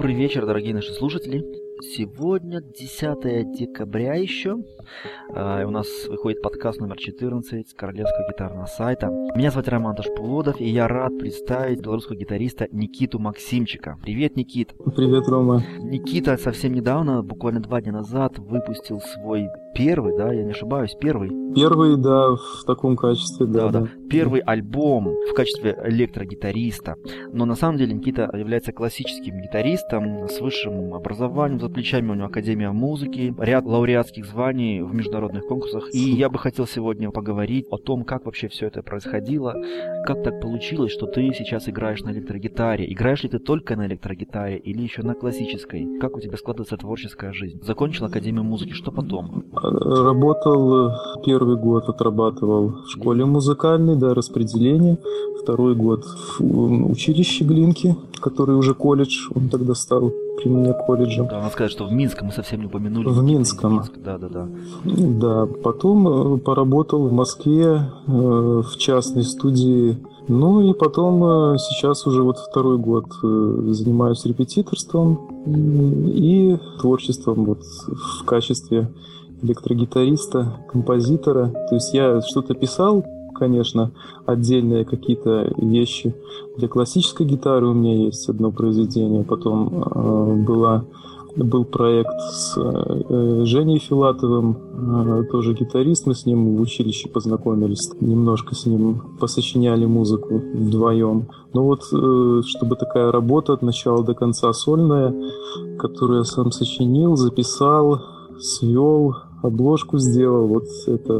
Добрый вечер, дорогие наши слушатели. Сегодня 10 декабря еще. У нас выходит подкаст номер 14 Королевского гитарного сайта. Меня зовут Роман Ташпулодов, и я рад представить белорусского гитариста Никиту Максимчика. Привет, Никит. Привет, Рома. Никита совсем недавно, буквально 2 дня назад, выпустил свой первый, да, я не ошибаюсь, первый? Первый, да, в таком качестве, да. Первый альбом в качестве электрогитариста. Но на самом деле Никита является классическим гитаристом с высшим образованием за плечами, у него Академия музыки, ряд лауреатских званий в международных конкурсах. И я бы хотел сегодня поговорить о том, как вообще все это происходило, как так получилось, что ты сейчас играешь на электрогитаре. Играешь ли ты только на электрогитаре или еще на классической? Как у тебя складывается творческая жизнь? Закончил Академию музыки, что потом? Работал, первый год отрабатывал в школе музыкальной, да, распределение. Второй год в училище Глинки, который уже колледж, он тогда стал при мне колледжем. Да, надо сказать, что в Минском мы совсем не упомянули. В Минском. Да. Да, потом поработал в Москве в частной студии. Ну и потом сейчас уже вот второй год занимаюсь репетиторством и творчеством вот в качестве электрогитариста, композитора. То есть я что-то писал, конечно, отдельные какие-то вещи. Для классической гитары у меня есть одно произведение. Потом был проект с Женей Филатовым, тоже гитарист. Мы с ним в училище познакомились. Немножко с ним посочиняли музыку вдвоем. Но вот чтобы такая работа от начала до конца сольная, которую я сам сочинил, записал, свел, обложку сделал, вот это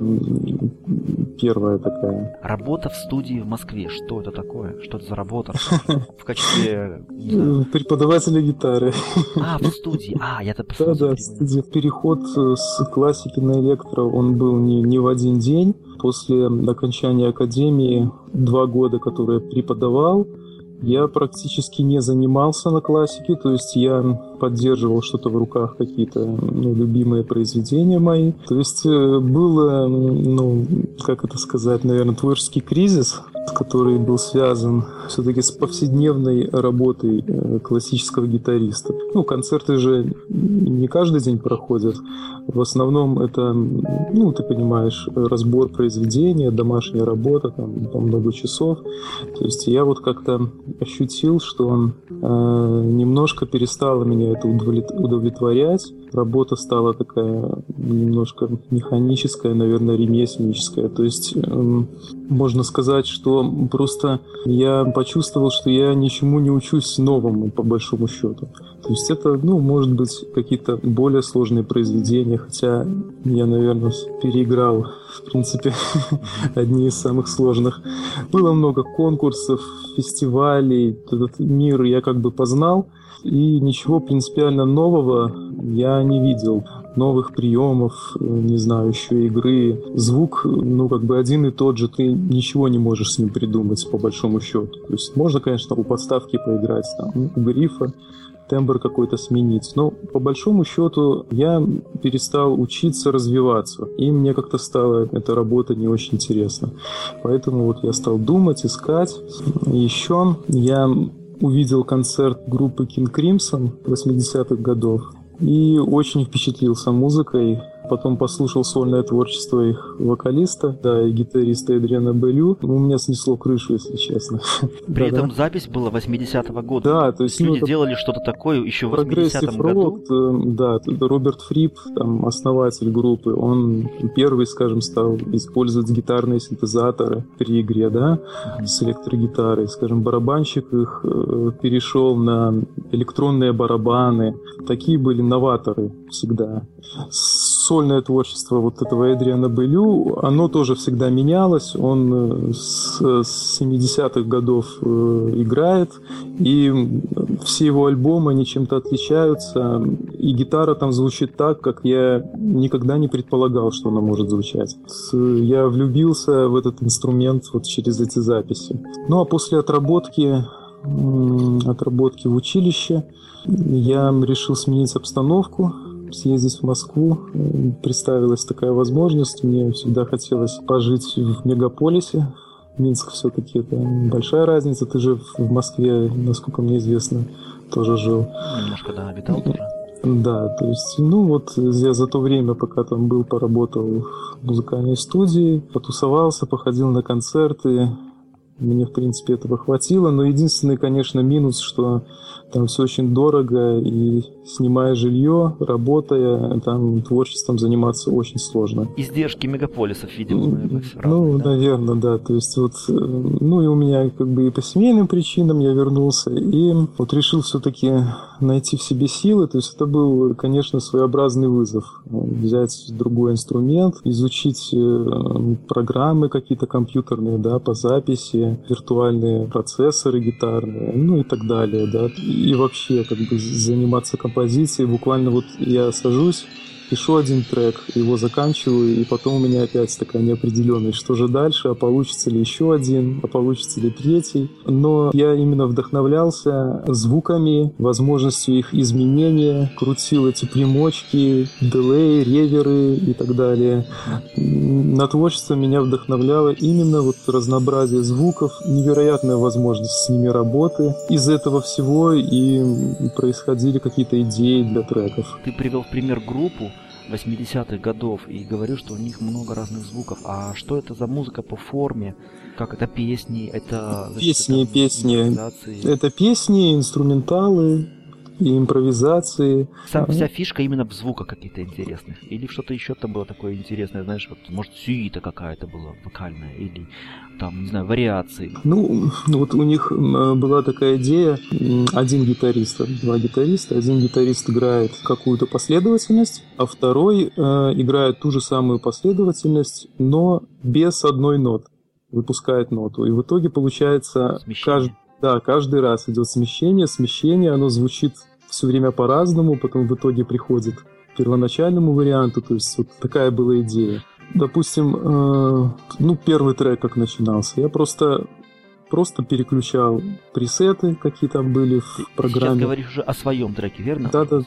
первая такая. Работа в студии в Москве, что это такое? Что это за работа? В качестве... преподавателя гитары. В студии. Я-то просто... Да, в студии. Переход с классики на электро, он был не в один день. После окончания академии 2 года, которые я преподавал, я практически не занимался на классике, то есть я поддерживал что-то в руках, какие-то любимые произведения мои. То есть был, как это сказать, наверное, творческий кризис, который был связан все-таки с повседневной работой классического гитариста. Концерты же не каждый день проходят. В основном это, ты понимаешь, разбор произведения, домашняя работа, там по много часов. То есть я вот как-то ощутил, что немножко перестало меня это удовлетворять. Работа стала такая немножко механическая, наверное, ремесленническая. То есть можно сказать, что просто я почувствовал, что я ничему не учусь новому, по большому счету. То есть это, может быть, какие-то более сложные произведения, хотя я, наверное, переиграл, в принципе, одни из самых сложных. Было много конкурсов, фестивалей, этот мир я как бы познал, и ничего принципиально нового я не видел. Новых приемов, не знаю, еще игры. Звук, один и тот же, ты ничего не можешь с ним придумать, по большому счету. То есть можно, конечно, у подставки поиграть, у грифа, тембр какой-то сменить. Но по большому счету я перестал учиться развиваться. И мне как-то стала эта работа не очень интересна. Поэтому вот я стал думать, искать. Еще я увидел концерт группы King Crimson 80-х годов. И очень впечатлился музыкой. Потом послушал сольное творчество их вокалиста, и гитариста Эдриана Белю. У меня снесло крышу, если честно. При этом запись была 80-го года. Да, то есть люди делали что-то такое еще в 80-м году. Да, Роберт Фрип, основатель группы, он первый, скажем, стал использовать гитарные синтезаторы при игре, с электрогитарой. Скажем, барабанщик их перешел на электронные барабаны. Такие были новаторы всегда. Сольное творчество вот этого Эдриана Белю, оно тоже всегда менялось. Он с 70-х годов играет, и все его альбомы, они чем-то отличаются. И гитара там звучит так, как я никогда не предполагал, что она может звучать. Я влюбился в этот инструмент вот через эти записи. Ну а после отработки в училище я решил сменить обстановку, съездить в Москву. Представилась такая возможность. Мне всегда хотелось пожить в мегаполисе. Минск все-таки это большая разница. Ты же в Москве, насколько мне известно, тоже жил. Немножко, да, обитал тоже. Да, то есть, ну вот я за то время, пока там был, поработал в музыкальной студии, потусовался, походил на концерты. Мне, в принципе, этого хватило, но единственный, конечно, минус, что там все очень дорого, и снимая жилье, работая, там творчеством заниматься очень сложно. Издержки мегаполисов, видимо, наверное, разные, ну, да? наверное, да. То есть вот, ну и у меня как бы и по семейным причинам я вернулся, и вот решил все-таки найти в себе силы. То есть это был, конечно, своеобразный вызов. Взять другой инструмент, изучить программы какие-то компьютерные, да, по записи, виртуальные процессоры гитарные, ну и так далее, да. И вообще как бы заниматься композицией. Буквально вот я сажусь, пишу один трек, его заканчиваю, и потом у меня опять такая неопределенность, что же дальше, а получится ли еще один, а получится ли третий. Но я именно вдохновлялся звуками, возможностью их изменения, крутил эти примочки, дилей, реверы и так далее. На творчество меня вдохновляло именно вот разнообразие звуков, невероятная возможность с ними работы. Из этого всего и происходили какие-то идеи для треков. Ты привел в пример группу 80-х годов и говорю, что у них много разных звуков. А что это за музыка по форме? Как это песни? Это песни. импровизации? Это песни, инструменталы и импровизации. Вся фишка именно в звуках каких-то интересных? Или что-то еще там было такое интересное, знаешь, вот, может, сюита какая-то была вокальная, или там, не знаю, вариации? Ну, вот у них была такая идея, один гитарист, два гитариста, один гитарист играет какую-то последовательность, а второй играет ту же самую последовательность, но без одной ноты, выпускает ноту. И в итоге получается каждый раз идет смещение, оно звучит все время по-разному, потом в итоге приходит к первоначальному варианту, то есть вот такая была идея. Допустим, первый трек как начинался, я просто переключал пресеты, какие там были в программе. Сейчас говоришь уже о своем треке, верно?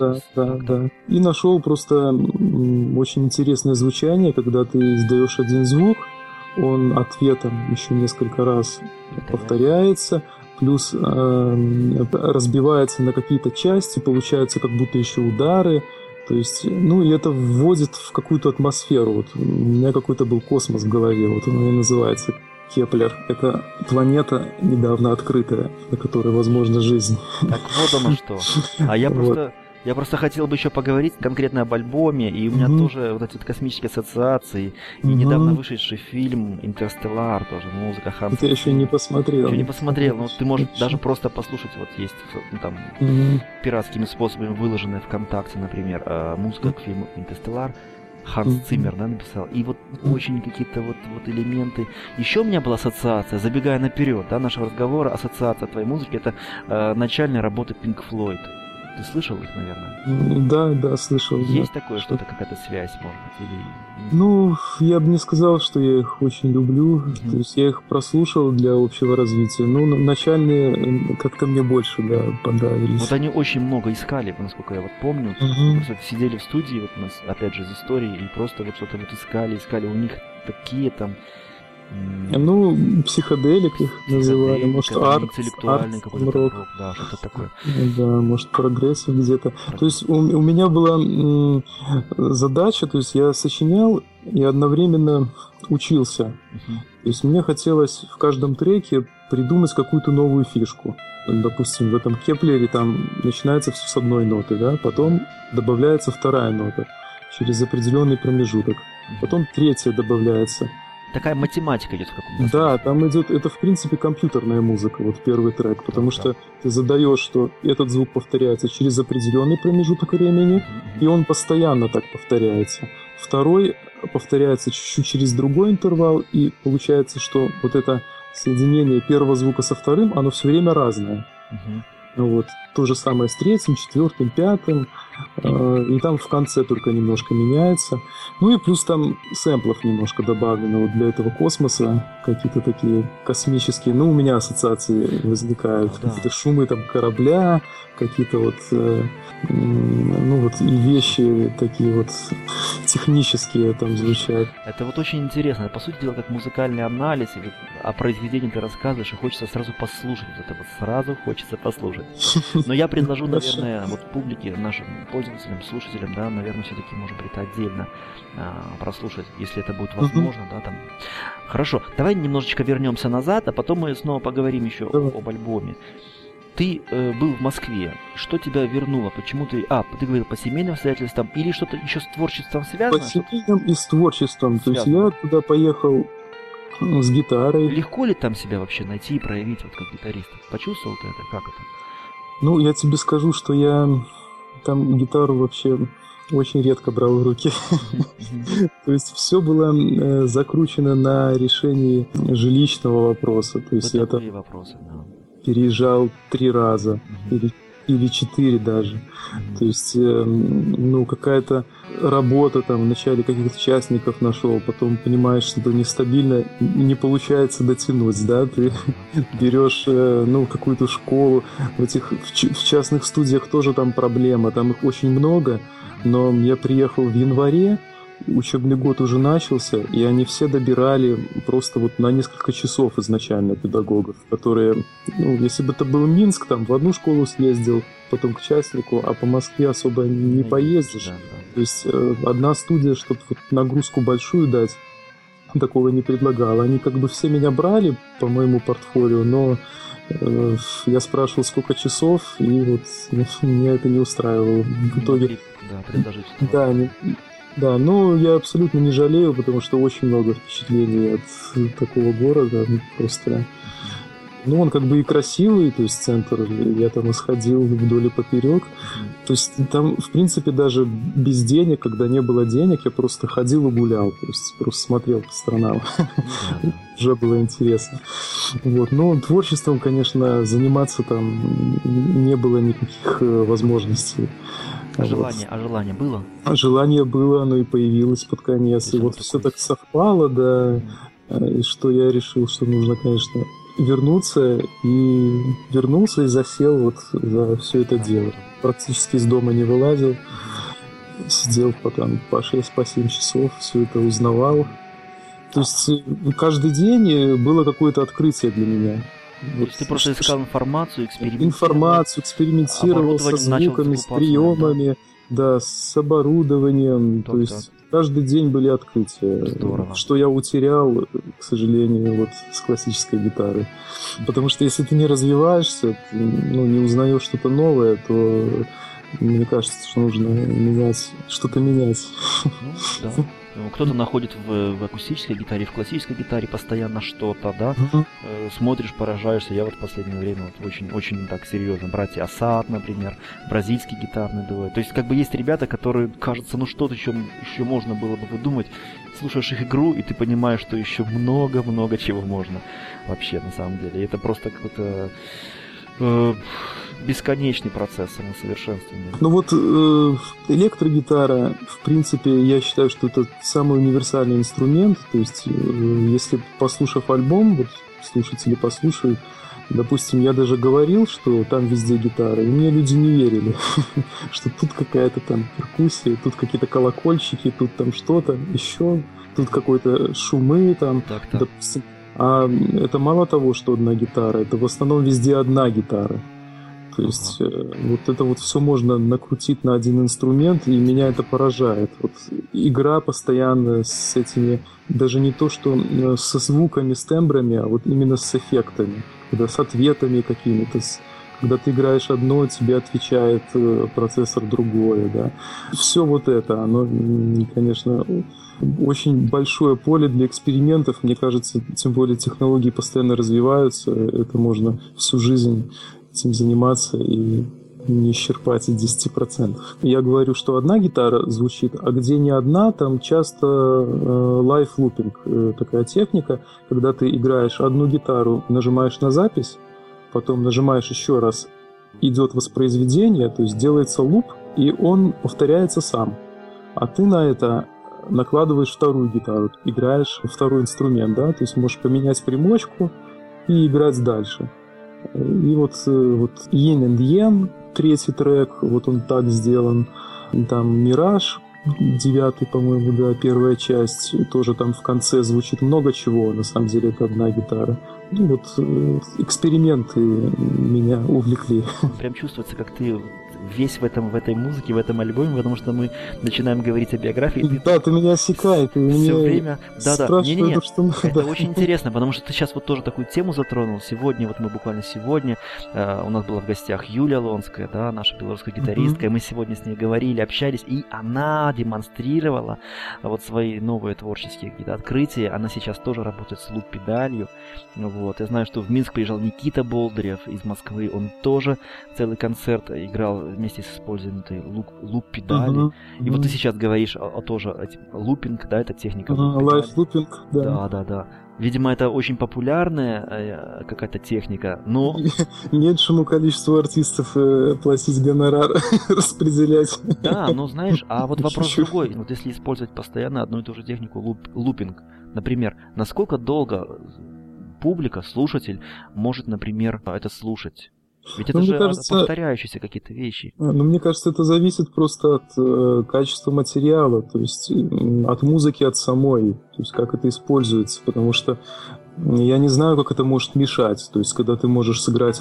Да. И нашел просто очень интересное звучание, когда ты издаешь один звук, он ответом еще несколько раз повторяется, плюс разбивается на какие-то части, получаются как будто еще удары. То есть, и это вводит в какую-то атмосферу. Вот у меня какой-то был космос в голове, вот он и называется Кеплер. Это планета недавно открытая, на которой возможна жизнь. Так вот оно что. А я просто хотел бы еще поговорить конкретно об альбоме, и у меня тоже вот эти вот космические ассоциации, и недавно вышедший фильм «Интерстеллар», тоже музыка Ханса. Это я еще не посмотрел. Еще не посмотрел, но ты можешь даже просто послушать, вот есть там пиратскими способами выложенная ВКонтакте, например, музыка к фильму «Интерстеллар». Ханс Циммер, да, написал. И вот очень какие-то вот элементы. Еще у меня была ассоциация, забегая наперед, да, нашего разговора, ассоциация твоей музыки, это начальная работа Pink Floyd. Ты слышал их, наверное? Да, слышал. Есть такое что-то, какая-то связь, может быть? Или... я бы не сказал, что я их очень люблю. То есть я их прослушал для общего развития. Начальные как-то мне больше, понравились. Вот они очень много искали, насколько я вот помню. Просто сидели в студии, вот у нас, опять же, из истории, и просто вот что-то вот искали. У них такие там... психоделик их называли, может, интеллектуальный какой-то рок, да, что-то такое. Да, может, прогрессив где-то. То есть у меня была задача, то есть я сочинял и одновременно учился. То есть мне хотелось в каждом треке придумать какую-то новую фишку. Допустим, в этом Кеплере там начинается все с одной ноты, да, потом добавляется вторая нота через определенный промежуток, потом третья добавляется. Такая математика идет в каком-то смысле. Да, там идет, это в принципе компьютерная музыка, вот первый трек, потому что ты задаешь, что этот звук повторяется через определенный промежуток времени, и он постоянно так повторяется. Второй повторяется чуть-чуть через другой интервал, и получается, что вот это соединение первого звука со вторым, оно все время разное. Вот. То же самое с третьим, четвертым, пятым. И там в конце только немножко меняется. И плюс там сэмплов немножко добавлено вот для этого космоса. Какие-то такие космические. У меня ассоциации возникают. Какие-то шумы там корабля, какие-то вот и вещи такие вот технические там звучат. Это вот очень интересно. По сути дела, как музыкальный анализ, о произведении ты рассказываешь, и хочется сразу послушать. Сразу хочется послушать. Но я предложу, наверное, вот публике, нашим пользователям, слушателям, да, наверное, все-таки, может быть, отдельно прослушать, если это будет возможно, да, там. Хорошо, давай немножечко вернемся назад, а потом мы снова поговорим еще об альбоме. Ты был в Москве. Что тебя вернуло? Почему ты... ты говорил по семейным обстоятельствам или что-то еще с творчеством связано? По семейным и с творчеством. То есть я туда поехал с гитарой. Легко ли там себя вообще найти и проявить вот как гитариста? Почувствовал ты это? Как это? Ну, я тебе скажу, что я там гитару вообще очень редко брал в руки. То есть все было закручено на решении жилищного вопроса. То есть я там переезжал 3 раза или 4 даже. То есть, какая-то работа там вначале каких-то частников нашел, потом понимаешь, что это нестабильно, не получается дотянуть, да, ты берешь, какую-то школу, в частных студиях тоже там проблема, там их очень много, но я приехал в январе, учебный год уже начался, и они все добирали просто вот на несколько часов изначально педагогов, которые, если бы это был Минск, там в одну школу съездил, потом к частнику, а по Москве особо не поездишь. То есть одна студия, чтобы вот нагрузку большую дать, такого не предлагала. Они как бы все меня брали по моему портфолио, но я спрашивал, сколько часов, и вот меня это не устраивало. В итоге... Да, но я абсолютно не жалею, потому что очень много впечатлений от такого города. Просто... он как бы и красивый, то есть центр, я там исходил вдоль и поперек. То есть там, в принципе, даже без денег, когда не было денег, я просто ходил и гулял, то есть просто смотрел по сторонам. Уже было интересно. Вот. Но творчеством, конечно, заниматься там не было никаких возможностей. А желание было? Желание было, оно и появилось под конец. И вот все так совпало, да, и что я решил, что нужно, конечно, вернулся и засел вот за все это дело. Практически из дома не вылазил. Сидел потом по 6-7 часов, все это узнавал. То есть каждый день было какое-то открытие для меня. То есть ты просто искал информацию, экспериментировал со звуками, с приемами, да, с оборудованием. То есть каждый день были открытия. Здорово. Что я утерял, к сожалению, вот с классической гитары. Потому что если ты не развиваешься, не узнаешь что-то новое, то мне кажется, что нужно что-то менять. Да. Кто-то находит в акустической гитаре, в классической гитаре постоянно что-то, да, смотришь, поражаешься. Я вот в последнее время очень так серьезно. Братья Асад, например, бразильский гитарный дуэт. То есть как бы есть ребята, которые, кажется, что-то еще можно было бы выдумать. Слушаешь их игру, и ты понимаешь, что еще много-много чего можно вообще на самом деле. И это просто какой-то бесконечный процесс самосовершенствования. Электрогитара, в принципе, я считаю, что это самый универсальный инструмент. То есть, если послушав альбом, вот слушатели послушают, допустим, я даже говорил, что там везде гитара, и мне люди не верили, что тут какая-то там перкуссия, тут какие-то колокольчики, тут там что-то еще, тут какой-то шумы там, допустим. А это мало того, что одна гитара, это в основном везде одна гитара. То есть вот это вот все можно накрутить на один инструмент, и меня это поражает. Вот игра постоянно с этими, даже не то, что со звуками, с тембрами, а вот именно с эффектами, когда с ответами какими-то, когда ты играешь одно, тебе отвечает процессор другое, да. Все вот это, оно, конечно, очень большое поле для экспериментов, мне кажется, тем более технологии постоянно развиваются, это можно всю жизнь этим заниматься и не исчерпать и 10%. Я говорю, что одна гитара звучит, а где не одна, там часто лайф-лупинг, такая техника, когда ты играешь одну гитару, нажимаешь на запись, потом нажимаешь еще раз, идет воспроизведение, то есть делается луп, и он повторяется сам. А ты на это накладываешь вторую гитару, играешь второй инструмент, да, то есть можешь поменять примочку и играть дальше. И вот Yin and Yang, третий трек, вот он так сделан. Там Мираж, 9, по-моему, да, первая часть, тоже там в конце звучит много чего, на самом деле это одна гитара. Ну вот эксперименты меня увлекли. Прям чувствуется, как ты весь в этой музыке, в этом альбоме, потому что мы начинаем говорить о биографии. Да, ты меня осекай, ты все меня время. Да. Не-не-не. что надо. Это очень интересно, потому что ты сейчас вот тоже такую тему затронул. Сегодня, вот мы буквально сегодня, у нас была в гостях Юлия Лонская, да, наша белорусская гитаристка, и мы сегодня с ней говорили, общались, и она демонстрировала вот свои новые творческие какие-то открытия. Она сейчас тоже работает с луп-педалью. Вот. Я знаю, что в Минск приезжал Никита Болдырев из Москвы, он тоже целый концерт играл вместе с использованием этой луп-педали. И вот ты сейчас говоришь о тоже лупинг, да, это техника. Лайф-лупинг, да. Да. Видимо, это очень популярная какая-то техника, но... Меньшему количеству артистов платить гонорар, распределять. Да, но знаешь, а вот вопрос другой. Вот если использовать постоянно одну и ту же технику лупинг, например, насколько долго публика, слушатель может, например, это слушать? Ведь это же повторяющиеся какие-то вещи. Мне кажется, это зависит просто от качества материала, то есть от музыки, от самой, то есть как это используется, потому что я не знаю, как это может мешать. То есть, когда ты можешь сыграть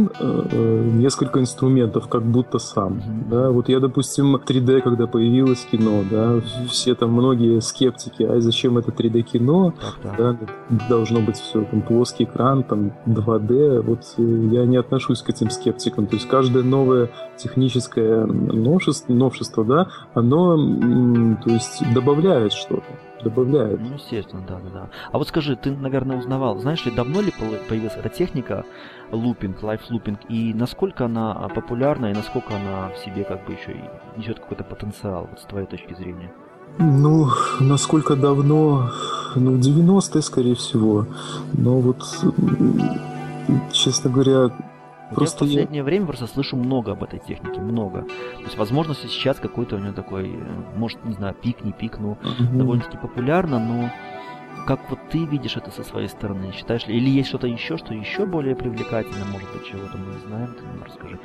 несколько инструментов, как будто сам. Да? Вот я, допустим, 3D, когда появилось кино, да, все там многие скептики, а зачем это 3D-кино? Да, должно быть все, там, плоский экран, там, 2D. Вот я не отношусь к этим скептикам. То есть, каждое новое техническое новшество, да, оно, то есть, добавляет что-то. Добавляет. Ну, естественно, да. А вот скажи, ты, наверное, узнавал, знаешь ли, давно ли появилась эта техника лупинг, лайф-лупинг, и насколько она популярна, и насколько она в себе как бы еще и несет какой-то потенциал, вот с твоей точки зрения? Ну, насколько давно? Ну, 90-е, скорее всего. Но вот, честно говоря... Просто я в последнее время просто слышу много об этой технике, много. То есть, возможно, сейчас какой-то у него такой, может, не знаю, пик, не пик, но довольно-таки популярно, но как вот ты видишь это со своей стороны? Считаешь ли, или есть что-то еще, что еще более привлекательно, может быть, чего-то мы не знаем, ты нам расскажи.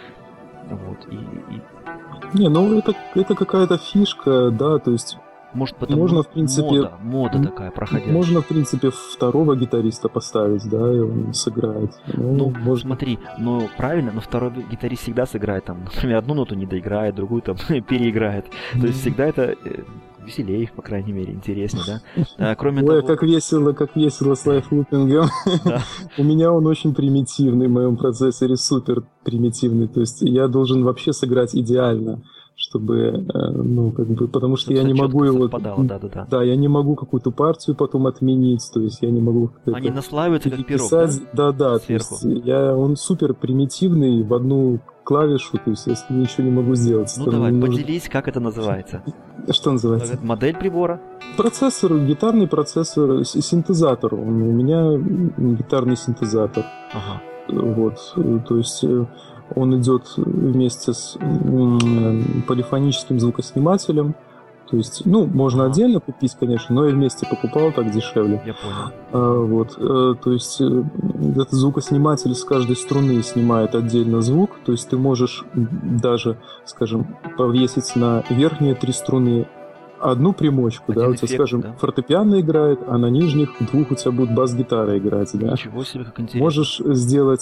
Вот, Не, ну это какая-то фишка, да, то есть... Может, потому можно, в принципе, мода такая проходящая. Можно, в принципе, второго гитариста поставить, да, и он сыграет. Ну смотри, правильно, но второй гитарист всегда сыграет, там, например, одну ноту не доиграет, другую там переиграет. То есть всегда это веселее, по крайней мере, интереснее, да? Кроме того... как весело с лайфлупингом. У меня он очень примитивный, в моем процессоре супер примитивный, то есть я должен вообще сыграть идеально, чтобы, потому что я не могу его... Да, я не могу какую-то партию потом отменить, то есть я не могу... Они наслаиваются как пирог, да? Да, сверху. То есть он супер примитивный, в одну клавишу, то есть я с ним ничего не могу сделать. Ну давай, поделись, как это называется. Что называется? Модель прибора? Процессор, гитарный процессор, синтезатор. У меня гитарный синтезатор. Ага. Вот, то есть... Он идет вместе с полифоническим звукоснимателем. То есть, можно отдельно купить, конечно, но я вместе покупал, так дешевле. Я понял. То есть, этот звукосниматель с каждой струны снимает отдельно звук. То есть, ты можешь даже, скажем, повесить на верхние 3 струны одну примочку, да, у тебя, скажем, фортепиано играет, а на нижних 2 у тебя будет бас-гитара играть, да. Ничего себе, как интересно. Можешь сделать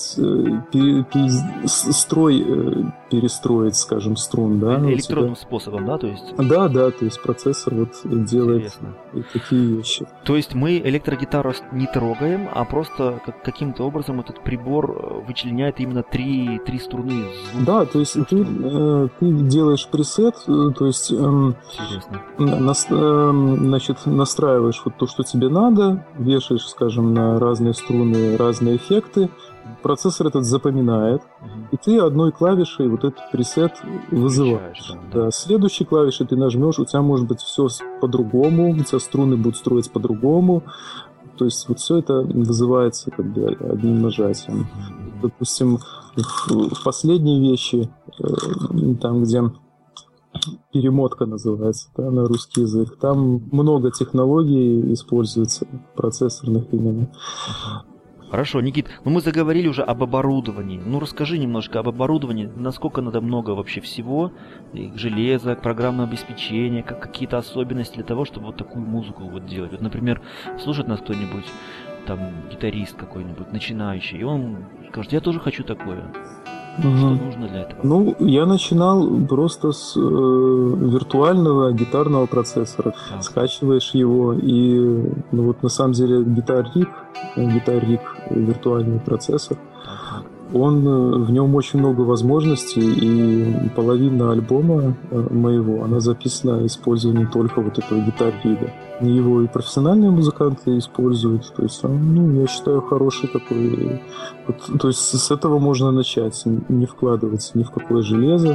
строй, перестроить, скажем, струн, да. Электронным способом, да, то есть? Да, то есть процессор делает такие вещи. То есть мы электрогитару не трогаем, а просто каким-то образом этот прибор вычленяет именно 3 струны. Да, то есть ты делаешь пресет, то есть... Интересно. Значит, настраиваешь вот то, что тебе надо, вешаешь, скажем, на разные струны разные эффекты, процессор этот запоминает, и ты одной клавишей вот этот пресет вызываешь. Да. Следующей клавишей ты нажмешь, у тебя может быть все по-другому, у тебя струны будут строиться по-другому, то есть вот все это вызывается как бы одним нажатием. Допустим, в последней вещи, там, где перемотка называется, да, на русский язык. Там много технологий используется, процессорных именно. Хорошо, Никит, мы заговорили уже об оборудовании. Расскажи немножко об оборудовании, насколько надо много вообще всего, железа, программное обеспечение, какие-то особенности для того, чтобы вот такую музыку вот делать. Вот, например, слушает нас кто-нибудь, там, гитарист какой-нибудь, начинающий, и он скажет, я тоже хочу такое. Что нужно для этого? Я начинал просто с виртуального гитарного процессора. Так. Скачиваешь его, и на самом деле Guitar Rig виртуальный процессор, в нем очень много возможностей, и половина альбома моего, она записана использованием только вот этого Guitar Rig. Его и профессиональные музыканты используют, то есть, я считаю, хороший такой. То есть с этого можно начать, не вкладываться ни в какое железо.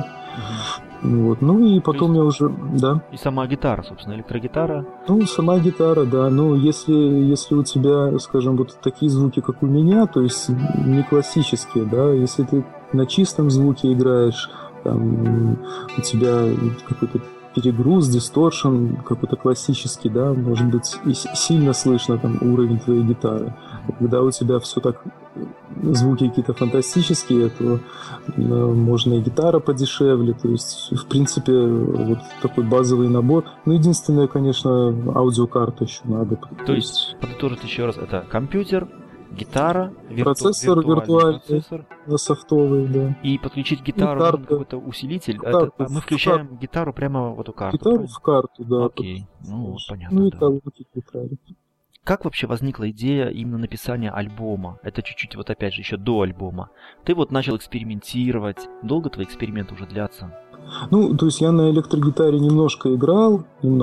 И потом я уже, да. И сама гитара, собственно, электрогитара. Сама гитара, да. Если у тебя, скажем, вот такие звуки, как у меня, то есть не классические, да, если ты на чистом звуке играешь, там у тебя какой-то перегруз, дисторшн какой-то классический, да, может быть, и сильно слышно там уровень твоей гитары. Когда у тебя все так, звуки какие-то фантастические, то можно и гитара подешевле, то есть, в принципе, вот такой базовый набор. Единственное, конечно, аудиокарта еще надо. То есть, подытожить еще раз, это компьютер, гитара, процессор виртуальный, процессор, софтовый, да. И подключить гитару нужен какой-то усилитель. Мы включаем гитару прямо в эту карту. Гитару в карту, да. Окей. Понятно. И колонки к гитаре. Как вообще возникла идея именно написания альбома? Это чуть-чуть, вот опять же, еще до альбома. Ты вот начал экспериментировать. Долго твои эксперименты уже длятся? То есть я на электрогитаре немножко играл.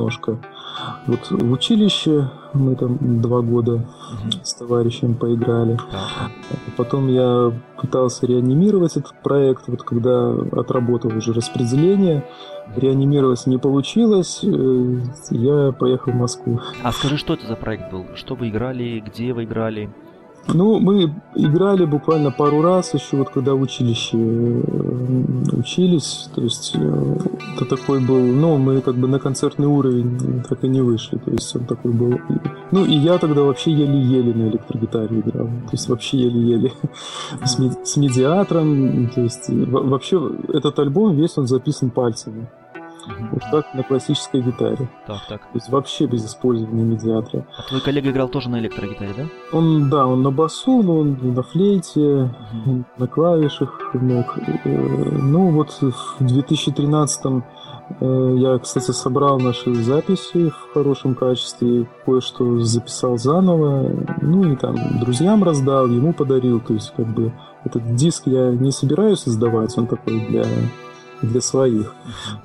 Вот в училище мы там 2 года с товарищем поиграли. Потом я пытался реанимировать этот проект, вот когда отработал уже распределение. Реанимировать не получилось, я поехал в Москву. А скажи, что это за проект был? Что вы играли, где вы играли? Мы играли буквально пару раз еще, вот когда в училище учились, то есть это такой был, мы как бы на концертный уровень так и не вышли, то есть он такой был. И я тогда вообще еле-еле на электрогитаре играл, то есть вообще еле-еле с медиатором, то есть вообще этот альбом весь он записан пальцами. Вот как на классической гитаре. Так. То есть вообще без использования медиатора. А твой коллега играл тоже на электрогитаре, да? Он на басу, но он на флейте, на клавишах мог. Вот в 2013-м я, кстати, собрал наши записи в хорошем качестве, кое-что записал заново, и там друзьям раздал, ему подарил. То есть как бы этот диск я не собираюсь издавать, он такой для своих.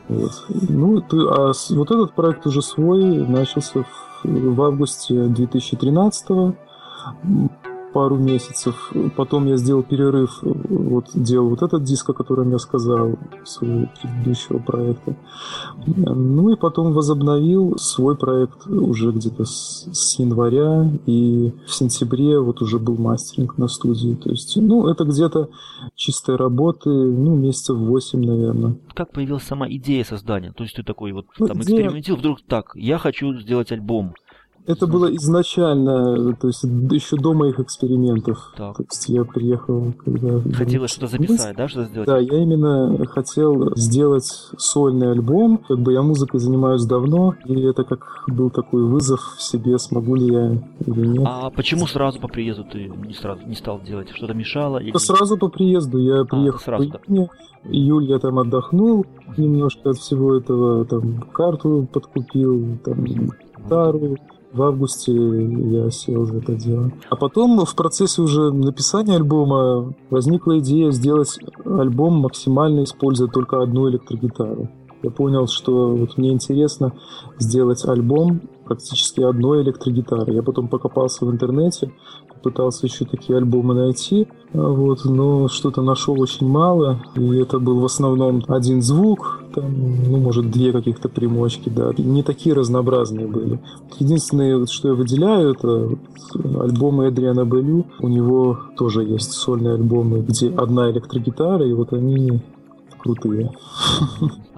Вот этот проект уже свой начался в августе 2013-го, пару месяцев. Потом я сделал перерыв, делал вот этот диск, о котором я сказал, своего предыдущего проекта. И потом возобновил свой проект уже где-то с января, и в сентябре уже был мастеринг на студии. То есть, это где-то чистой работы, месяцев 8, наверное. Как появилась сама идея создания? То есть ты такой экспериментировал, вдруг я хочу сделать альбом. Это было изначально, то есть еще до моих экспериментов. Так. То есть я приехал, когда... Хотелось что-то записать, да, что-то сделать? Да, я именно хотел сделать сольный альбом. Как бы я музыкой занимаюсь давно, и это как был такой вызов в себе, смогу ли я или нет. А почему сразу по приезду ты не стал делать? Что-то мешало? Или... Сразу по приезду. Я приехал в июне. Июль я там отдохнул немножко от всего этого, там карту подкупил, там гитару. В августе я сел за это дело. А потом в процессе уже написания альбома возникла идея сделать альбом, максимально используя только одну электрогитару. Я понял, что мне интересно сделать альбом практически одной электрогитарой. Я потом покопался в интернете, пытался еще такие альбомы найти, но что-то нашел очень мало, и это был в основном один звук, там, может, 2 каких-то примочки, да, не такие разнообразные были. Единственное, что я выделяю, это альбомы Эдриана Белю, у него тоже есть сольные альбомы, где одна электрогитара, и они крутые.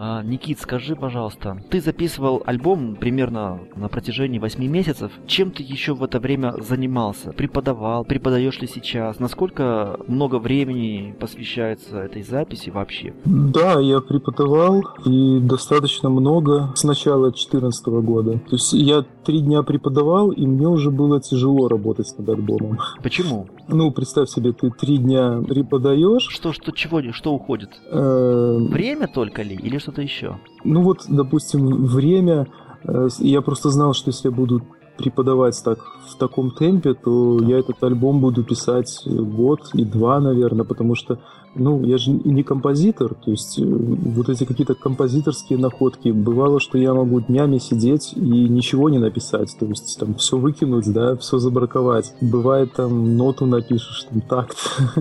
Никит, скажи, пожалуйста, ты записывал альбом примерно на протяжении 8 месяцев. Чем ты еще в это время занимался? Преподавал? Преподаешь ли сейчас? Насколько много времени посвящается этой записи вообще? Да, я преподавал, и достаточно много с начала 2014 года. То есть я 3 дня преподавал, и мне уже было тяжело работать над альбомом. Почему? Ну, представь себе, ты 3 дня преподаешь. Что уходит? Время только ли? Или что-то еще? Ну вот, допустим, время. Я просто знал, что если я буду преподавать так в таком темпе, то я этот альбом буду писать год и 2, наверное, потому что, я же не композитор, то есть вот эти какие-то композиторские находки, бывало, что я могу днями сидеть и ничего не написать, то есть там все выкинуть, да, все забраковать. Бывает там ноту напишешь, там такт,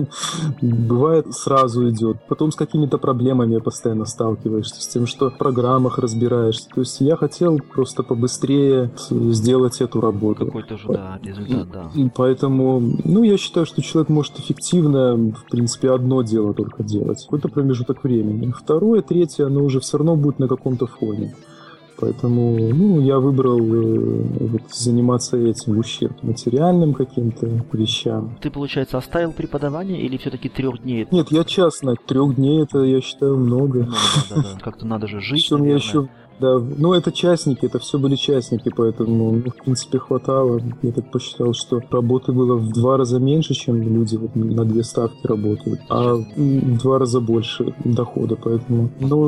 бывает сразу идет. Потом с какими-то проблемами постоянно сталкиваешься, с тем, что в программах разбираешься. То есть я хотел просто побыстрее сделать эту работу. Какой-то же, да, результат, да. Поэтому, я считаю, что человек может эффективно, в принципе, одно дело только делать. Какой-то промежуток времени. Второе, третье, оно уже все равно будет на каком-то фоне. Поэтому, я выбрал заниматься этим в ущерб материальным каким-то вещам. Ты, получается, оставил преподавание или все-таки 3 дней? Нет, я частно. 3 дней это, я считаю, много. Да. Как-то надо же жить, Причем я еще... Да, это частники, это все были частники, поэтому, в принципе, хватало. Я так посчитал, что работы было в 2 раза меньше, чем люди на 2 ставки работают, а в 2 раза больше дохода, поэтому...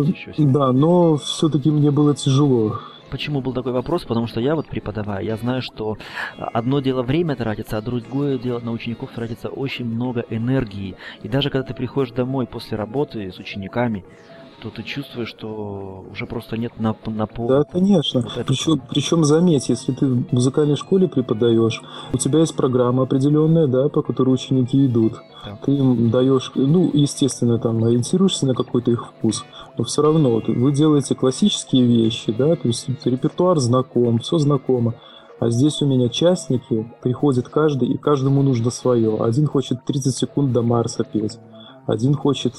Но все-таки мне было тяжело. Почему был такой вопрос? Потому что я преподаваю, я знаю, что одно дело время тратится, а другое дело на учеников тратится очень много энергии. И даже когда ты приходишь домой после работы с учениками, то ты чувствуешь, что уже просто нет напора. Да, конечно. Причем заметь, если ты в музыкальной школе преподаешь, у тебя есть программа определенная, да, по которой ученики идут. Да. Ты им даешь, естественно, там ориентируешься на какой-то их вкус, но все равно вы делаете классические вещи, да, то есть репертуар знаком, все знакомо. А здесь у меня частники, приходит каждый, и каждому нужно свое. Один хочет 30 секунд до Марса петь. Один хочет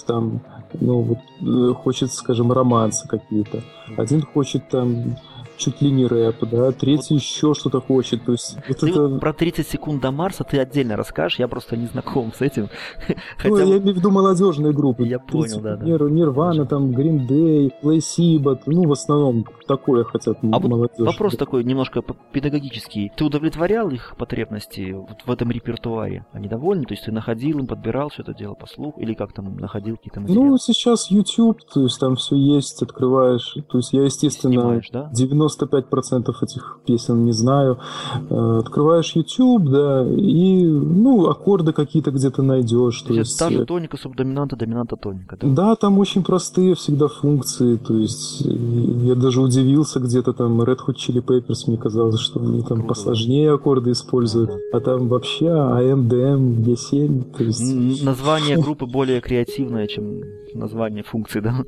хочет, скажем, романсы какие-то. Один хочет там чуть ли не рэп, да, третий еще что-то хочет. То есть про 30 секунд до Марса ты отдельно расскажешь, я просто не знаком с этим. Я имею в виду молодежные группы. Я понял, да. Нирвана, там, Green Day, Play Seabot, в основном такое хотят молодежь. Вопрос такой немножко педагогический. Ты удовлетворял их потребности в этом репертуаре? Они довольны? То есть ты находил им, подбирал все это дело по слуху? Или как там находил какие-то материалы? Сейчас YouTube, то есть там все есть, открываешь. То есть я, естественно, снимаешь, да? 95% этих песен не знаю. Открываешь YouTube, да, и, аккорды какие-то где-то найдешь. То есть та же тоника, субдоминанта, доминанта, тоника, да? Да, там очень простые всегда функции, то есть я даже удивился где-то там Red Hot Chili Peppers, мне казалось, что они там посложнее аккорды используют, а там вообще AM, DM, G7, то есть... Название группы более креативное, чем название функций, да?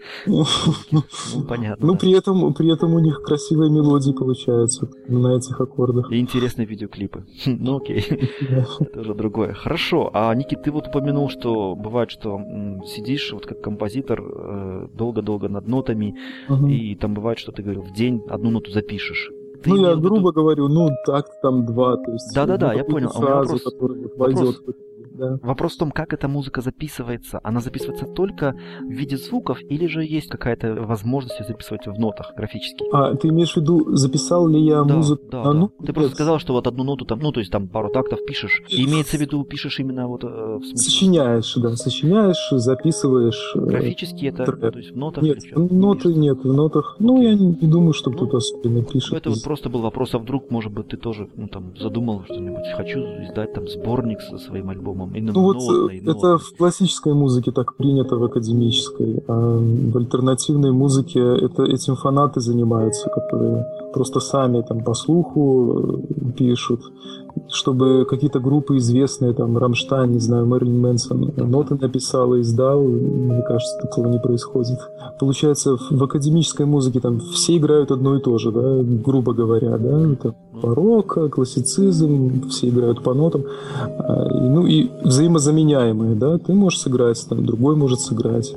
Понятно. При этом у них красивые мелодии получаются на этих аккордах. И интересные видеоклипы. Окей. Это уже другое. Хорошо. А, Никит, ты упомянул, что бывает, что сидишь как композитор долго-долго над нотами, и там бывает, что ты говорил, в день 1 ноту запишешь. Я грубо говорю, такт там 2, то есть... Да, я понял. Фразу, которая войдет. Да. Вопрос в том, как эта музыка записывается. Она записывается только в виде звуков, или же есть какая-то возможность ее записывать в нотах графически? Ты имеешь в виду, записал ли я музыку на ноту? Ты просто сказал, что 1 ноту там, то есть там пару тактов пишешь. И имеется в виду, пишешь именно в смысле... Сочиняешь, записываешь. Графически это, то есть в нотах? Нет, ноты нет, в нотах. Я не думаю, что кто-то особенно пишет. Это просто был вопрос, а вдруг, может быть, ты тоже задумал что-нибудь, хочу издать там сборник со своим альбомом. Это в классической музыке так принято, в академической, а в альтернативной музыке этим фанаты занимаются, которые просто сами там по слуху пишут чтобы какие-то группы известные, там, Рамштайн, не знаю, Мэрилин Мэнсон, ноты написал и издал, мне кажется, такого не происходит. Получается, в академической музыке там все играют одно и то же, да, грубо говоря, да, это барокко, классицизм, все играют по нотам, и взаимозаменяемые, да, ты можешь сыграть, там, другой может сыграть.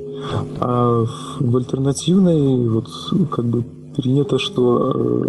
А в альтернативной, вот, как бы, принято, что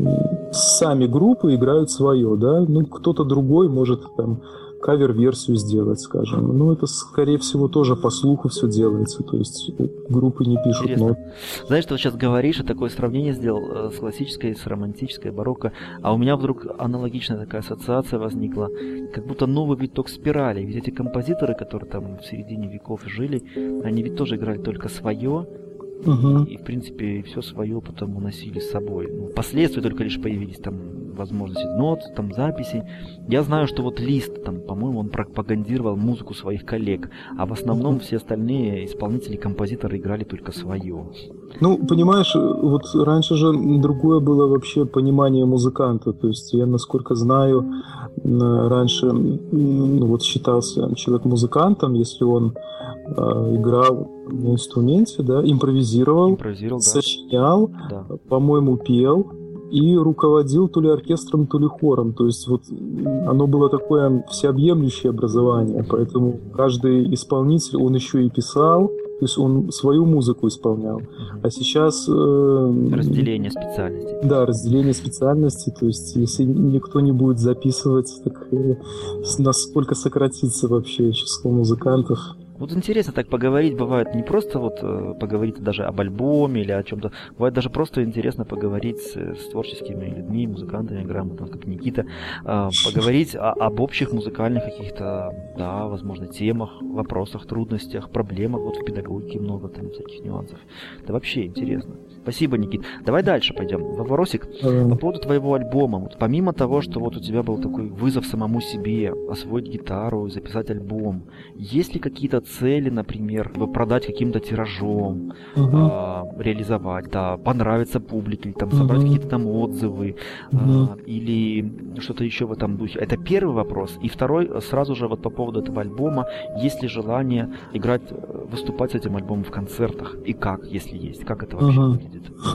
сами группы играют свое, да, ну, кто-то другой может там кавер-версию сделать, скажем. Ну, это, скорее всего, тоже по слуху все делается, то есть группы не пишут нот. Знаешь, что ты сейчас говоришь, я такое сравнение сделал с классической, с романтической, барокко, а у меня вдруг аналогичная такая ассоциация возникла, как будто новый виток спирали, ведь эти композиторы, которые там в середине веков жили, они ведь тоже играли только свое, и, в принципе, все свое потом уносили с собой. Ну, впоследствии только лишь появились там возможности нот, там записей. Я знаю, что вот Лист, там, по-моему, он пропагандировал музыку своих коллег, а в основном все остальные исполнители, композиторы играли только свое. Ну, понимаешь, вот раньше же другое было вообще понимание музыканта. То есть я, насколько знаю, раньше вот считался человек музыкантом, если он играл на инструменте, да, импровизировал, сочинял, да. По-моему, пел и руководил то ли оркестром, то ли хором. То есть вот оно было такое всеобъемлющее образование, поэтому каждый исполнитель, он еще и писал, то есть он свою музыку исполнял. А сейчас... разделение специальностей. Да, разделение специальностей. То есть если никто не будет записывать, так насколько сократится вообще число музыкантов. Вот интересно так поговорить, бывает не просто вот поговорить даже об альбоме или о чем-то, бывает даже просто интересно поговорить с творческими людьми, музыкантами, грамотно, как Никита, поговорить об общих музыкальных каких-то, да, возможно, темах, вопросах, трудностях, проблемах, вот в педагогике много там всяких нюансов. Это вообще интересно. Спасибо, Никит. Давай дальше пойдем. Вопросик по поводу твоего альбома. Вот помимо того, что вот у тебя был такой вызов самому себе, освоить гитару, записать альбом, есть ли какие-то цели, например, продать каким-то тиражом, реализовать, да, понравиться публике, или, там, собрать какие-то там отзывы, или что-то еще в этом духе? Это первый вопрос. И второй, сразу же вот по поводу этого альбома, есть ли желание играть, выступать с этим альбомом в концертах? И как, если есть? Как это вообще выглядит?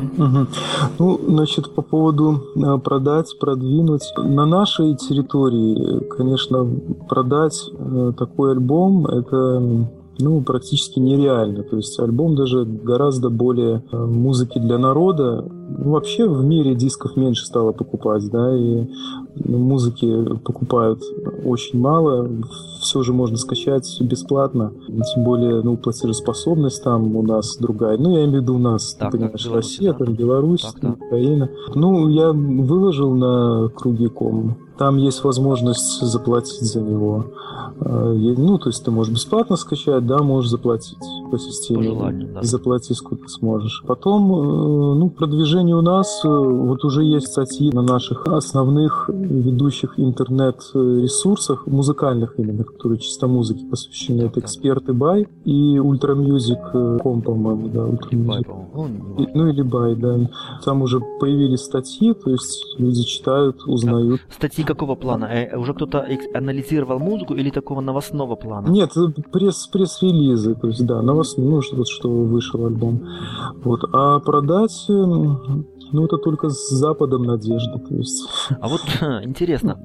Ну, значит, по поводу продать, продвинуть. На нашей территории, конечно, продать такой альбом, это практически нереально. То есть альбом даже гораздо более музыки для народа. Вообще в мире дисков меньше стало покупать, да, и музыки покупают очень мало. Все же можно скачать бесплатно. Тем более, платежеспособность там у нас другая. Я имею в виду у нас, так, ты понимаешь, Россия, там Беларусь, Украина. Я выложил на Круги.ком. Там есть возможность заплатить за него. То есть ты можешь бесплатно скачать, да, можешь заплатить по системе. По желанию, да. Заплати сколько сможешь. Потом, продвижение у нас, вот уже есть статьи на наших основных ведущих интернет-ресурсах, музыкальных именно, которые чисто музыке посвящены. Это Эксперты Бай и Ultramusic.com, по-моему, да, Ultramusic. Или Бай, да. Там уже появились статьи, то есть люди читают, узнают. Статьи какого плана? Уже кто-то анализировал музыку или такого новостного плана? Нет, пресс-релизы, то есть, да, новостные, что вышел альбом. Вот. А продать, это только с Западом надежда, то есть. А вот интересно,